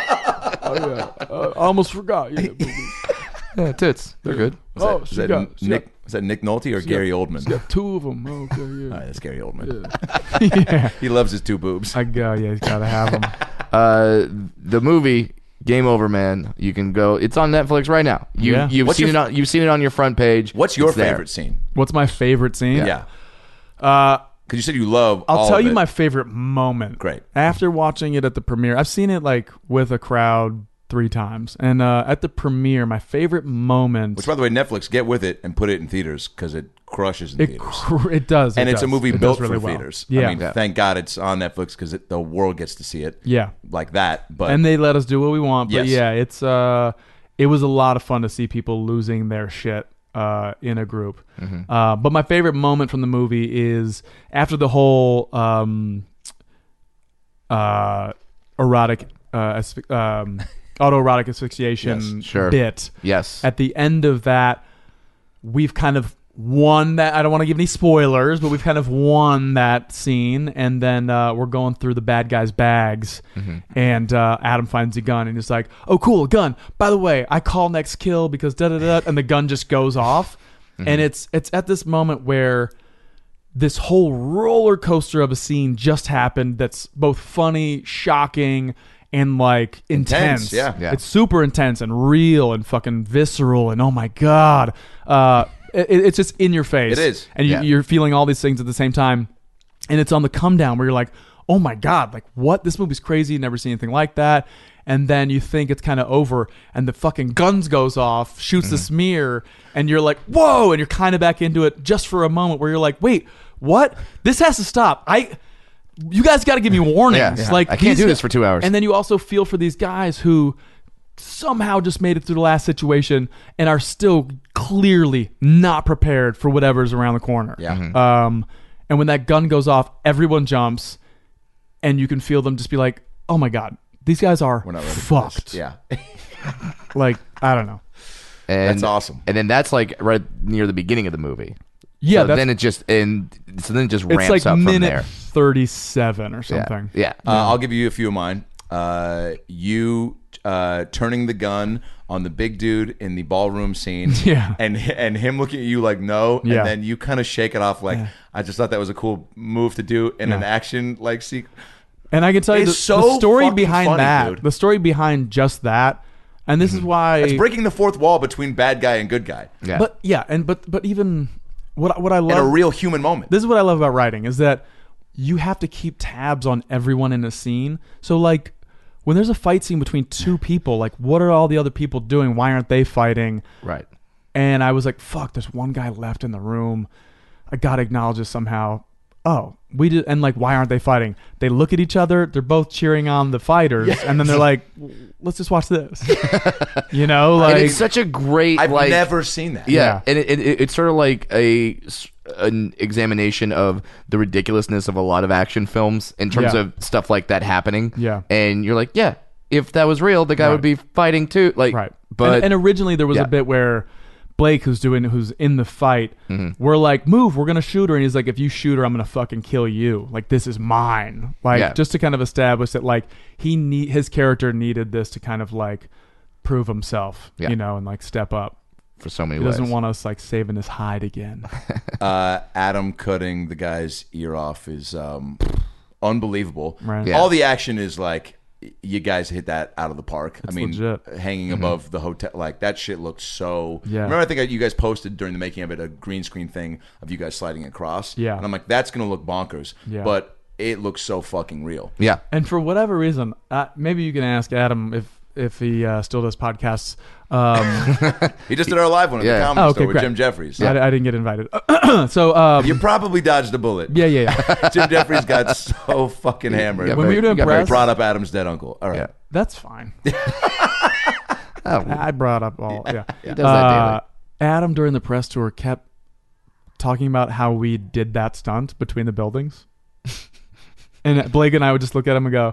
oh yeah, uh, I almost forgot. Yeah, boobies. Yeah, tits. They're good. Is Oh, that, she is that got- she Nick? got- Is that Nick Nolte or she Gary got- Oldman? She's got two of them. Okay, All yeah. right, that's Gary Oldman. Yeah. yeah. He loves his two boobs. I go, yeah, he's got to have them. Uh, the movie Game Over Man. You can go. It's on Netflix right now. You Yeah. you've What's seen your- it on you've seen it on your front page. What's your It's there. favorite scene? What's my favorite scene? Yeah. Uh, Because you said you love. I'll all tell of you it. my favorite moment. Great. After watching it at the premiere, I've seen it like with a crowd three times, and uh, at the premiere, my favorite moment. Which, by the way, Netflix, get with it and put it in theaters because it crushes in it, theaters. cr- it does, And it it's a does. movie It built does really for well. theaters. Yeah, I mean, thank God it's on Netflix because the world gets to see it yeah, like that. But and they let us do what we want. But Yes. yeah, it's uh, it was a lot of fun to see people losing their shit uh, in a group. Mm-hmm. Uh, but my favorite moment from the movie is after the whole um, uh, erotic uh, asphy- um, autoerotic asphyxiation Yes, sure. bit. Yes. At the end of that, we've kind of won that. I don't want to give any spoilers, but we've kind of won that scene. And then uh, we're going through the bad guy's bags, and uh, Adam finds a gun, and he's like, "Oh, cool, a gun. By the way, I call next kill because da da da," and the gun just goes off. And it's it's at this moment where this whole roller coaster of a scene just happened. That's both funny, shocking, and like intense. Intense, yeah. Yeah. It's super intense and real and fucking visceral and oh my god, uh, it, it's just in your face. It is. and you, Yeah. you're feeling all these things at the same time, and it's on the come down where you're like, oh my God, like what? This movie's crazy. Never seen anything like that. And then you think it's kind of over and the fucking guns goes off, shoots Mm-hmm. the smear, and you're like, whoa, and you're kind of back into it just for a moment where you're like, wait, what? This has to stop. I, you guys got to give me warnings. Yeah, yeah. Like I can't these- do this for two hours. And then you also feel for these guys who somehow just made it through the last situation and are still clearly not prepared for whatever's around the corner. Yeah. Mhm. Um, and when that gun goes off, everyone jumps, and you can feel them just be like, "Oh my God, these guys are We're not ready for this. fucked." Yeah. Like I don't know. And, That's awesome. And then that's like right near the beginning of the movie. Yeah, So that's, then it just and so then it just it's ramps like up from minute there. thirty-seven or Yeah. something. Yeah. Uh, I'll give you a few of mine. Uh, you uh, turning the gun on the big dude in the ballroom scene, Yeah. and and him looking at you like no, Yeah. and then you kind of shake it off like Yeah. I just thought that was a cool move to do in an Yeah. action like sequence. And I can tell you the, It's so the story fucking behind funny, that, dude. the story behind just that, and this is why It's breaking the fourth wall between bad guy and good guy Yeah. But yeah, and but but even what what I love in a real human moment. This is what I love about writing is that you have to keep tabs on everyone in a scene. So like when there's a fight scene between two people, like what are all the other people doing? Why aren't they fighting? Right. And I was like, fuck, there's one guy left in the room. I gotta acknowledge this somehow. Oh, we did, and like, why aren't they fighting? They look at each other. They're both cheering on the fighters, and then they're like, "Let's just watch this." You know, like and it's such a great I've like never seen that. yeah, Yeah. and it, it, it's sort of like a s- an examination of the ridiculousness of a lot of action films in terms Yeah. of stuff like that happening. Yeah. and you're like, yeah, if that was real, the guy Right. would be fighting too. Like, right. But and, and originally there was yeah. a bit where Blake, who's doing, who's in the fight, Mm-hmm. we're like, move, we're gonna shoot her, and he's like, if you shoot her, I'm gonna fucking kill you. Like this is mine. Like Yeah. just to kind of establish that, like he need his character needed this to kind of like prove himself, Yeah. you know, and like step up. for so many He ways. doesn't want us like saving his hide again. Uh, Adam cutting the guy's ear off is um, unbelievable. Right. Yeah. All the action is like you guys hit that out of the park. It's I mean, legit. hanging above the hotel, like that shit looked so. Yeah. Remember, I think you guys posted during the making of it a green screen thing of you guys sliding across. Yeah. and I'm like, that's gonna look bonkers. Yeah. But it looks so fucking real. yeah, And for whatever reason, uh, maybe you can ask Adam if if he uh, still does podcasts. Um, He just did our live one at Yeah. the comedy Oh, okay, store with great. Jim Jeffries. I, I didn't get invited. so um, You probably dodged a bullet. yeah, yeah, yeah. Jim Jeffries got so fucking hammered. Yeah, When we were You doing got very press, Brought up Adam's dead uncle. All right. Yeah. that's fine. Oh, I brought up all. Yeah, he does that Uh, daily. Adam during the press tour kept talking about how we did that stunt between the buildings, and Blake and I would just look at him and go,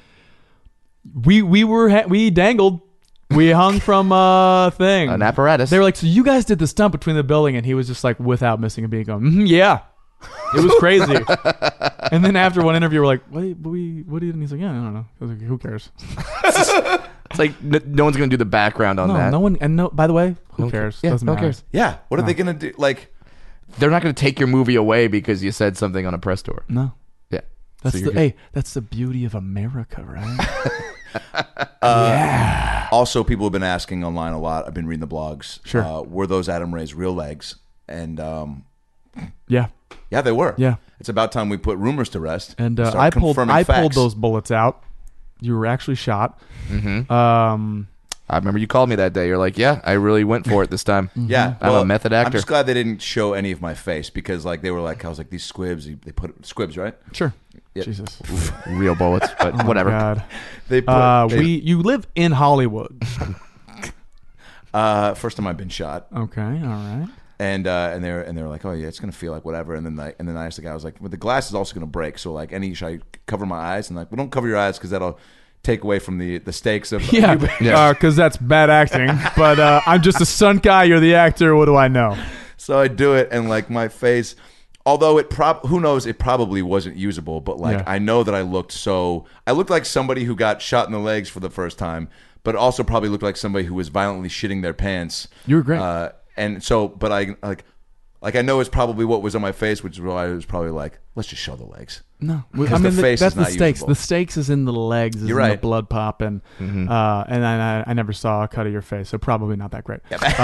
"We we were ha- we dangled, we hung from a thing, An apparatus. They were like, "So you guys did the stunt between the building?" And he was just like, without missing a beat, going, mm, "Yeah." It was crazy. And then after one interview, we're like, "What? What, we, what did?" And he's like, "Yeah, I don't know." I was like, "Who cares?" It's like n- no one's gonna do the background on No, that. no one. And no, by the way, who No one cares? Yeah, Doesn't no one matter. cares. Yeah. What are they gonna do? Like, They're not gonna take your movie away because you said something on a press tour. No. Yeah, That's So the you're good. hey, that's the beauty of America, right? also, people have been asking online a lot. I've been reading the blogs. Sure. Uh, were those Adam Ray's real legs? And um, Yeah. yeah, they were. Yeah. It's about time we put rumors to rest. And uh, start I pulled confirming I pulled facts. those bullets out. You were actually shot. Mm-hmm. Um I remember you called me that day. You're like, yeah, I really went for it this time. Yeah, I'm a method actor. I'm just glad they didn't show any of my face because, like, they were like, I was like, these squibs. They put squibs, right? sure. Yep. Jesus. Real bullets, but Oh my whatever. God. They put. Uh, they- we you live in Hollywood. uh, first time I've been shot, Okay, all right. and uh, and they're and they're like, oh yeah, it's gonna feel like whatever. And then like, and then I asked the guy, I was like, well, the glass is also gonna break, so like, any should I cover my eyes? And like, well, don't cover your eyes because that'll take away from the the stakes of Yeah, Yeah. because that's bad acting. But uh, I'm just a stunt guy. You're the actor. What do I know? So I do it, and like my face, although it prob who knows, it probably wasn't usable, but like Yeah. I know that I looked so I looked like somebody who got shot in the legs for the first time, but also probably looked like somebody who was violently shitting their pants. You were great. Uh, and so, but I like Like I know it's probably what was on my face, which is why I was probably like, let's just show the legs. No, I Because mean the face that's is not the stakes. usable. The stakes is in the legs, is You're in right. the blood popping, Mm-hmm. uh, and I, I never saw a cut of your face, so probably not that great.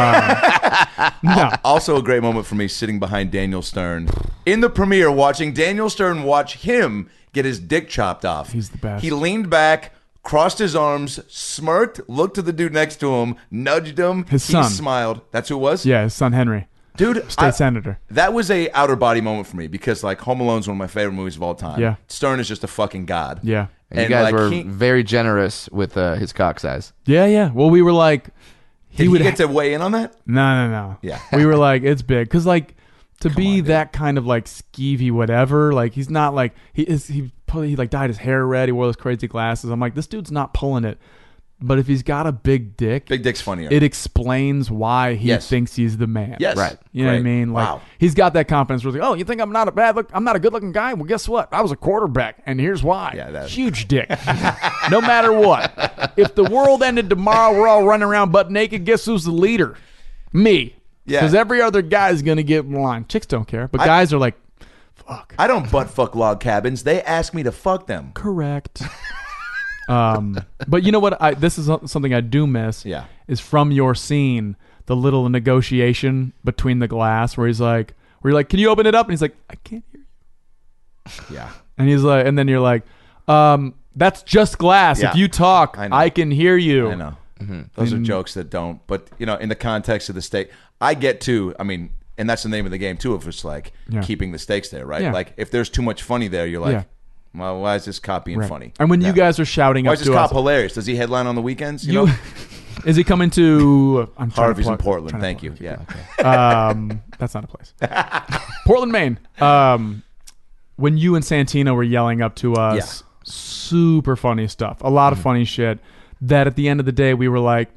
Um, no, Also, a great moment for me sitting behind Daniel Stern in the premiere, watching Daniel Stern watch him get his dick chopped off. He's the best. He leaned back, crossed his arms, smirked, looked to the dude next to him, nudged him. His he son. smiled. That's who it was? yeah, his son Henry, Dude, state I- senator. that was a outer body moment for me because like Home Alone's one of my favorite movies of all time. Yeah. Stern is just a fucking god. Yeah, And, you And, guys like, were he- very generous with uh, his cock size. yeah, yeah. Well, we were like, Did he, would get to weigh in on that? No, no, no. Yeah. we were like, it's big because like to be on, dude. that kind of like skeevy whatever. Like he's not like he is. He he like dyed his hair red. He wore those crazy glasses. I'm like, this dude's not pulling it. But if he's got a big dick, Big Dick's funnier. it explains why he Yes. thinks he's the man. Yes. Right. You know what I Great. mean? Like Wow. he's got that confidence where he's like, oh, you think I'm not a bad look? I'm not a good looking guy? Well, guess what? I was a quarterback, and here's why. Yeah, that- Huge dick. No matter what. If the world ended tomorrow, we're all running around butt naked. Guess who's the leader? Me. Yeah. Because every other guy's gonna get in line. Chicks don't care, but I- guys are like, fuck. I don't butt fuck log cabins. They ask me to fuck them. Correct. um, but you know what? I this is something I do miss. Yeah. Is from your scene the little negotiation between the glass where he's like, where you're like, can you open it up? And he's like, I can't hear you. Yeah. And he's like, and then you're like, um, that's just glass. Yeah. If you talk, I know. I, can hear you. I know. Those are jokes that don't. But, you know, in the context of the stake, I get to, I mean, and that's the name of the game, too, if it's like Yeah. keeping the stakes there, right? Yeah. Like, if there's too much funny there, you're like, Yeah. well, why is this cop being Right. funny? And when you Yeah. guys are shouting Why up is this to cop us, hilarious? Does he headline on the weekends? You, you, know? is he coming to I'm trying to Harvey's in plug- Portland. trying to Thank you. plug- Yeah. Um, that's not a place. Portland, Maine. Um, when you and Santino were yelling up to us, Yeah. super funny stuff. A lot of funny shit. That at the end of the day, we were like,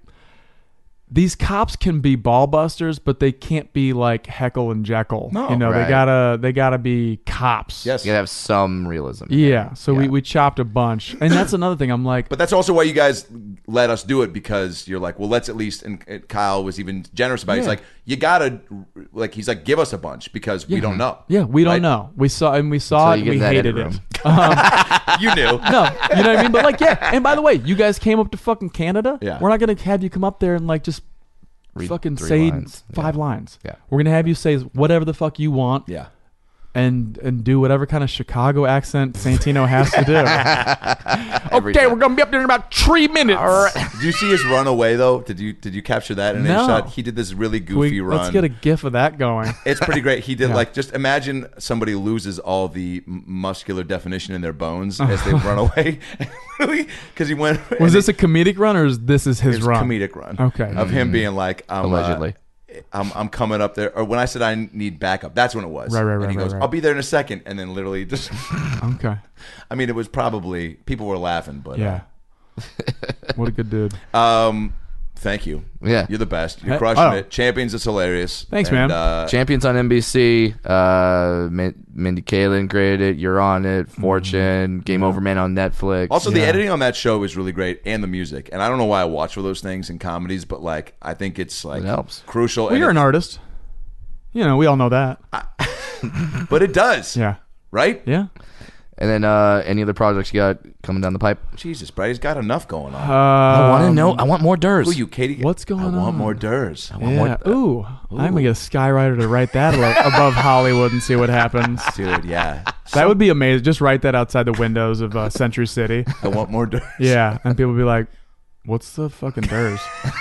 these cops can be ball busters, but they can't be like Heckle and Jekyll. No, you know, they right. gotta they gotta be cops. Yes. You gotta have some realism. Yeah. So we, Yeah. we chopped a bunch, and that's another thing. I'm like, But that's also why you guys let us do it because you're like, well, let's at least. And and Kyle was even generous about it. He's Yeah. like, you gotta, like, he's like, give us a bunch because we don't know. yeah, we don't Right? know. We saw and we saw Until it. you And get we in that hated edit it. room. You knew. No, you know what I mean. But like, yeah. And by the way, you guys came up to fucking Canada. Yeah. We're not gonna have you come up there and like just Read fucking three say lines. five Yeah. lines. Yeah. We're gonna have you say whatever the fuck you want. Yeah. And and do whatever kind of Chicago accent Santino has to do. Every Okay, time. we're gonna be up there in about three minutes. Did you see his run away though? Did you did you capture that in No. a shot? He did this really goofy We- run. Let's get a gif of that going. It's pretty great. He did Yeah. like just imagine somebody loses all the m- muscular definition in their bones as they run away. Because he went. Was this a comedic run or is this is his It was a run? comedic run? Okay. Of him being like, I'm, Allegedly. uh, I'm, I'm coming up there. Or when I said I need backup, that's when it was. Right, right, And right, he right, goes, right. I'll be there in a second. And then literally just, Okay. I mean, it was probably, people were laughing, but. Yeah. What a good dude. Uh, um, thank you. Yeah. You're the best. You're Hey, crushing oh. it. Champions is hilarious. Thanks, And, man. Uh, Champions on N B C. Uh, Min- Mindy Kaling created it. You're on it. Fortune. Game Over Man on Netflix. Also, the Yeah. editing on that show is really great, and the music. And I don't know why I watch for those things in comedies, but like I think it's like It helps. crucial. Well, and you're an it's- artist. You know, we all know that. but it does. Yeah. Right? Yeah. And then uh, any other projects you got coming down the pipe? Jesus, Brady's got enough going on. Uh, I want to know. I want more Durs. Who you, Katie? what's going I want on? more Durs. want more- Yeah. Ooh, I'm gonna get a skywriter to write that alo- above Hollywood and see what happens. Dude, yeah. That would be amazing. Just write that outside the windows of uh, Century City. I want more Durs. Yeah, and people would be like, "What's the fucking Durs?"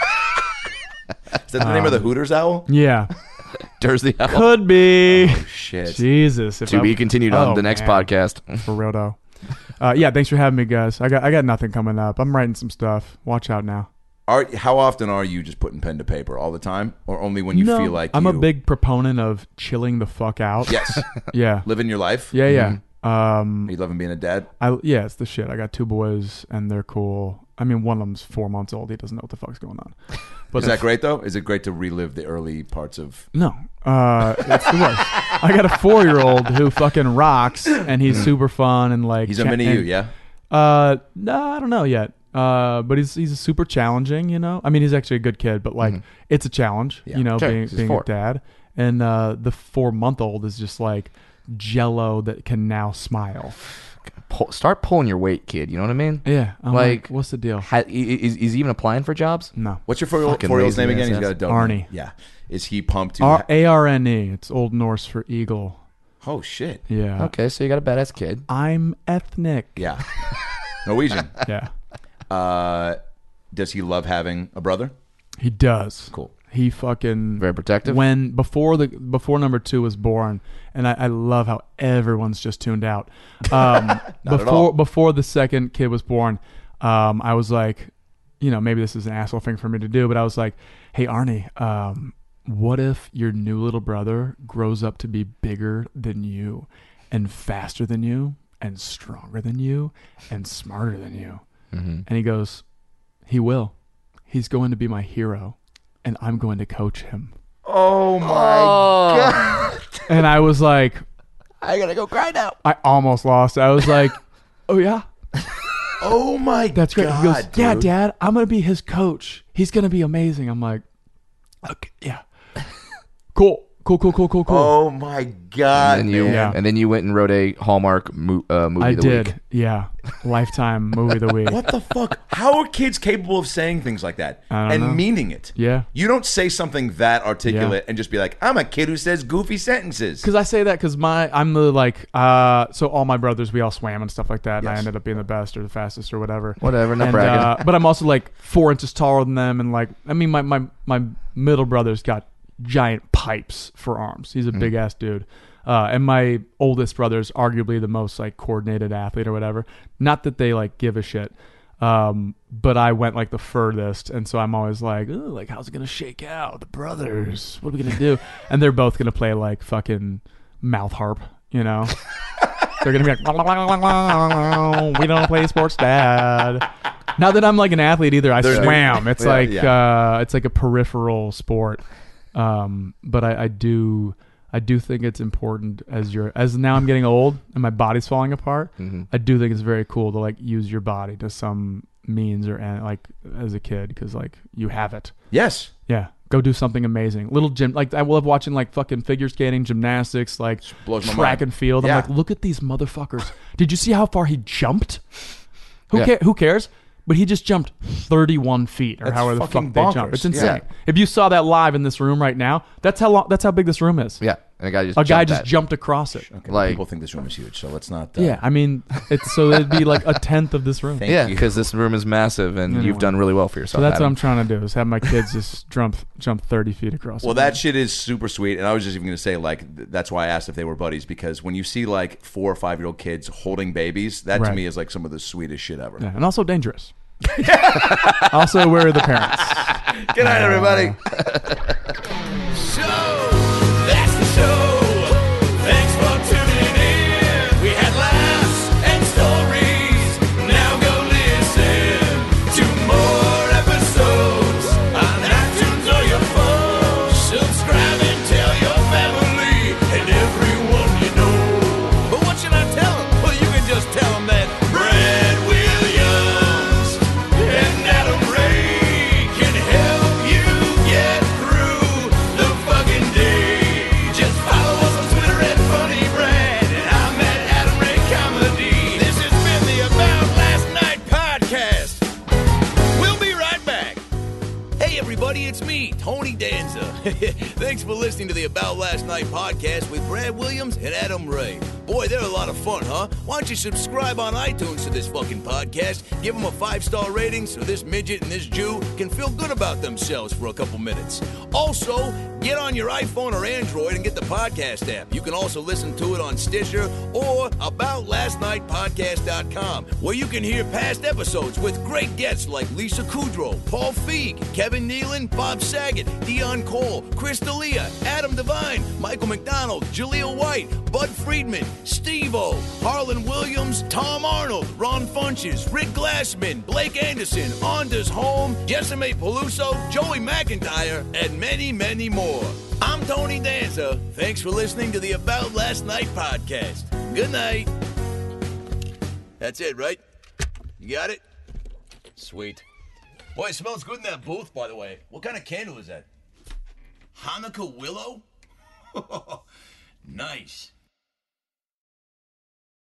Is that the name of the Hooters owl? Yeah, Durs the Owl. could be. Oh, shit. Jesus, if To I- be continued on Oh, the next man. podcast. For real though. Uh, yeah, thanks for having me, guys. I got I got nothing coming up. I'm writing some stuff. Watch out now. Are, how often are you just putting pen to paper? All the time? Or only when you No, feel like I'm you... a big proponent of chilling the fuck out. Yes. Yeah. Living your life? Yeah, yeah. Um, Are you loving being a dad? I yeah, it's the shit. I got two boys and they're cool. I mean, one of them's four months old. He doesn't know what the fuck's going on. But Is that great, though? Is it great to relive the early parts of... no, uh, it's the worst. I got a four-year-old who fucking rocks, and he's super fun and like. He's a cha- mini and- you, yeah? Uh, no, I don't know yet. Uh, but he's he's super challenging, you know. I mean, he's actually a good kid, but like Mm-hmm. it's a challenge, Yeah. you know, Sure, being he's being four. a dad. And uh, the four month old is just like Jello that can now smile. Pull, start pulling your weight, kid. You know what I mean? Yeah, I'm like, Like, what's the deal? Ha, i- is, is he even applying for jobs? No, What's your four Fucking four-year-old's name lazy again? He's ass got a dope Arnie. name. Yeah. Is he pumped to? R- A R N E. It's Old Norse for eagle. oh shit. Yeah. Okay, so you got a badass kid. I'm ethnic. Yeah. Norwegian. Yeah. Uh, does he love having a brother? He does. Cool. He fucking Very protective. when before the before number two was born, and I, I love how everyone's just tuned out. Um, at before all. before the second kid was born, um, I was like, you know, maybe this is an asshole thing for me to do, but I was like, hey Arnie, um, what if your new little brother grows up to be bigger than you, and faster than you, and stronger than you, and smarter than you? Mhm. And he goes, he will. He's going to be my hero, and I'm going to coach him. Oh my god. And I was like, I gotta go cry now. I almost lost it. I was like, oh yeah, Oh my that's great. god. He goes, yeah, dude. Dad, I'm going to be his coach. He's going to be amazing. I'm like, okay, yeah. Cool, cool, cool, cool, cool, cool. Oh my god. And then you man. Yeah. and then you went and wrote a Hallmark mo- uh, movie I of the did. week. Yeah. Lifetime movie of the week. What the fuck? How are kids capable of saying things like that I don't and know. meaning it? Yeah. You don't say something that articulate Yeah. and just be like, I'm a kid who says goofy sentences. Because I say that because my I'm the like uh so all my brothers, we all swam and stuff like that, and I Yes. ended up being the best or the fastest or whatever. Whatever, not And, bragging. uh, but I'm also like four inches taller than them, and like I mean my my my middle brother's got giant pipes for arms. He's a big ass dude. Uh, and my oldest brother's arguably the most like coordinated athlete or whatever. Not that they like give a shit. Um, but I went like the furthest, and so I'm always like, ooh, like how's it gonna shake out? The brothers, what are we gonna do? And they're both gonna play like fucking mouth harp, you know. They're gonna be like, we don't play sports, Dad. Not that I'm like an athlete either. I There's- swam. It's Yeah, like yeah. uh, it's like a peripheral sport. Um, but I, I do I do think it's important as you're as now I'm getting old and my body's falling apart. Mhm. I do think it's very cool to like use your body to some means or uh, like as a kid because like you have it. Yes. Yeah, go do something amazing. Little gym, like I love watching like fucking figure skating, gymnastics, like blows my track mind. and field. Yeah. I'm like, look at these motherfuckers. Did you see how far he jumped? Who Yeah. care? Who cares? But he just jumped thirty-one feet, or That's however the fucking fuck they jump. bonkers. It's insane. Yeah. If you saw that live in this room right now, that's how long. That's how big this room is. Yeah, and a guy just A guy jumped just that. jumped across it. Okay, Like- people think this room is huge, so let's not. Uh, Yeah, I mean, it's so it'd be like a tenth of this room. Thank Yeah, you. because this room is massive, and Anyway. you've done really well for So yourself. that's what Adam. I'm trying to do: is have my kids just jump jump thirty feet across. Well, the that room. shit is super sweet, and I was just even going to say, like, th- that's why I asked if they were buddies, because when you see like four or five year old kids holding babies, that to Right. me is like some of the sweetest shit ever. Yeah, and also dangerous. Also, where are the parents? Good night, everybody. So, that's the show. Thanks for tuning in. We had laughs and stories. Now go listen to more episodes on iTunes or your phone. Subscribe and tell your family and everyone you know. But what should I tell them? Well, you can just tell them that Brad Williams and Adam Ray can help you get through the fucking day. Just follow us on Twitter at Funny Brad, and I'm at Adam Ray Comedy. This has been the About Last Night podcast. We'll be right back. Hey everybody, it's me, Tony Danza. Thanks for listening to the About Last Night podcast with Brad Williams and Adam Ray. Boy, they're a lot of fun, huh? Why don't you subscribe on iTunes to this fucking podcast? Give them a five-star rating so this midget and this Jew can feel good about themselves for a couple minutes. Also, get on your iPhone or Android and get the podcast app. You can also listen to it on Stitcher or about last night podcast dot com, where you can hear past episodes with great guests like Lisa Kudrow, Paul Feig, Kevin Nealon, Bob Saget, Dion Cole, Chris D'Elia, Adam Devine, Michael McDonald, Jaleel White, Bud Friedman, Steve-O, Harlan Williams, Tom Arnold, Ron Funches, Rick Glassman, Blake Anderson, Anders Holm, Jessime Peluso, Joey McIntyre, and many, many more. I'm Tony Danza. Thanks for listening to the About Last Night podcast. Good night. That's it, right? You got it? Sweet. Boy, it smells good in that booth, by the way. What kind of candle is that? Hanukkah willow? Nice.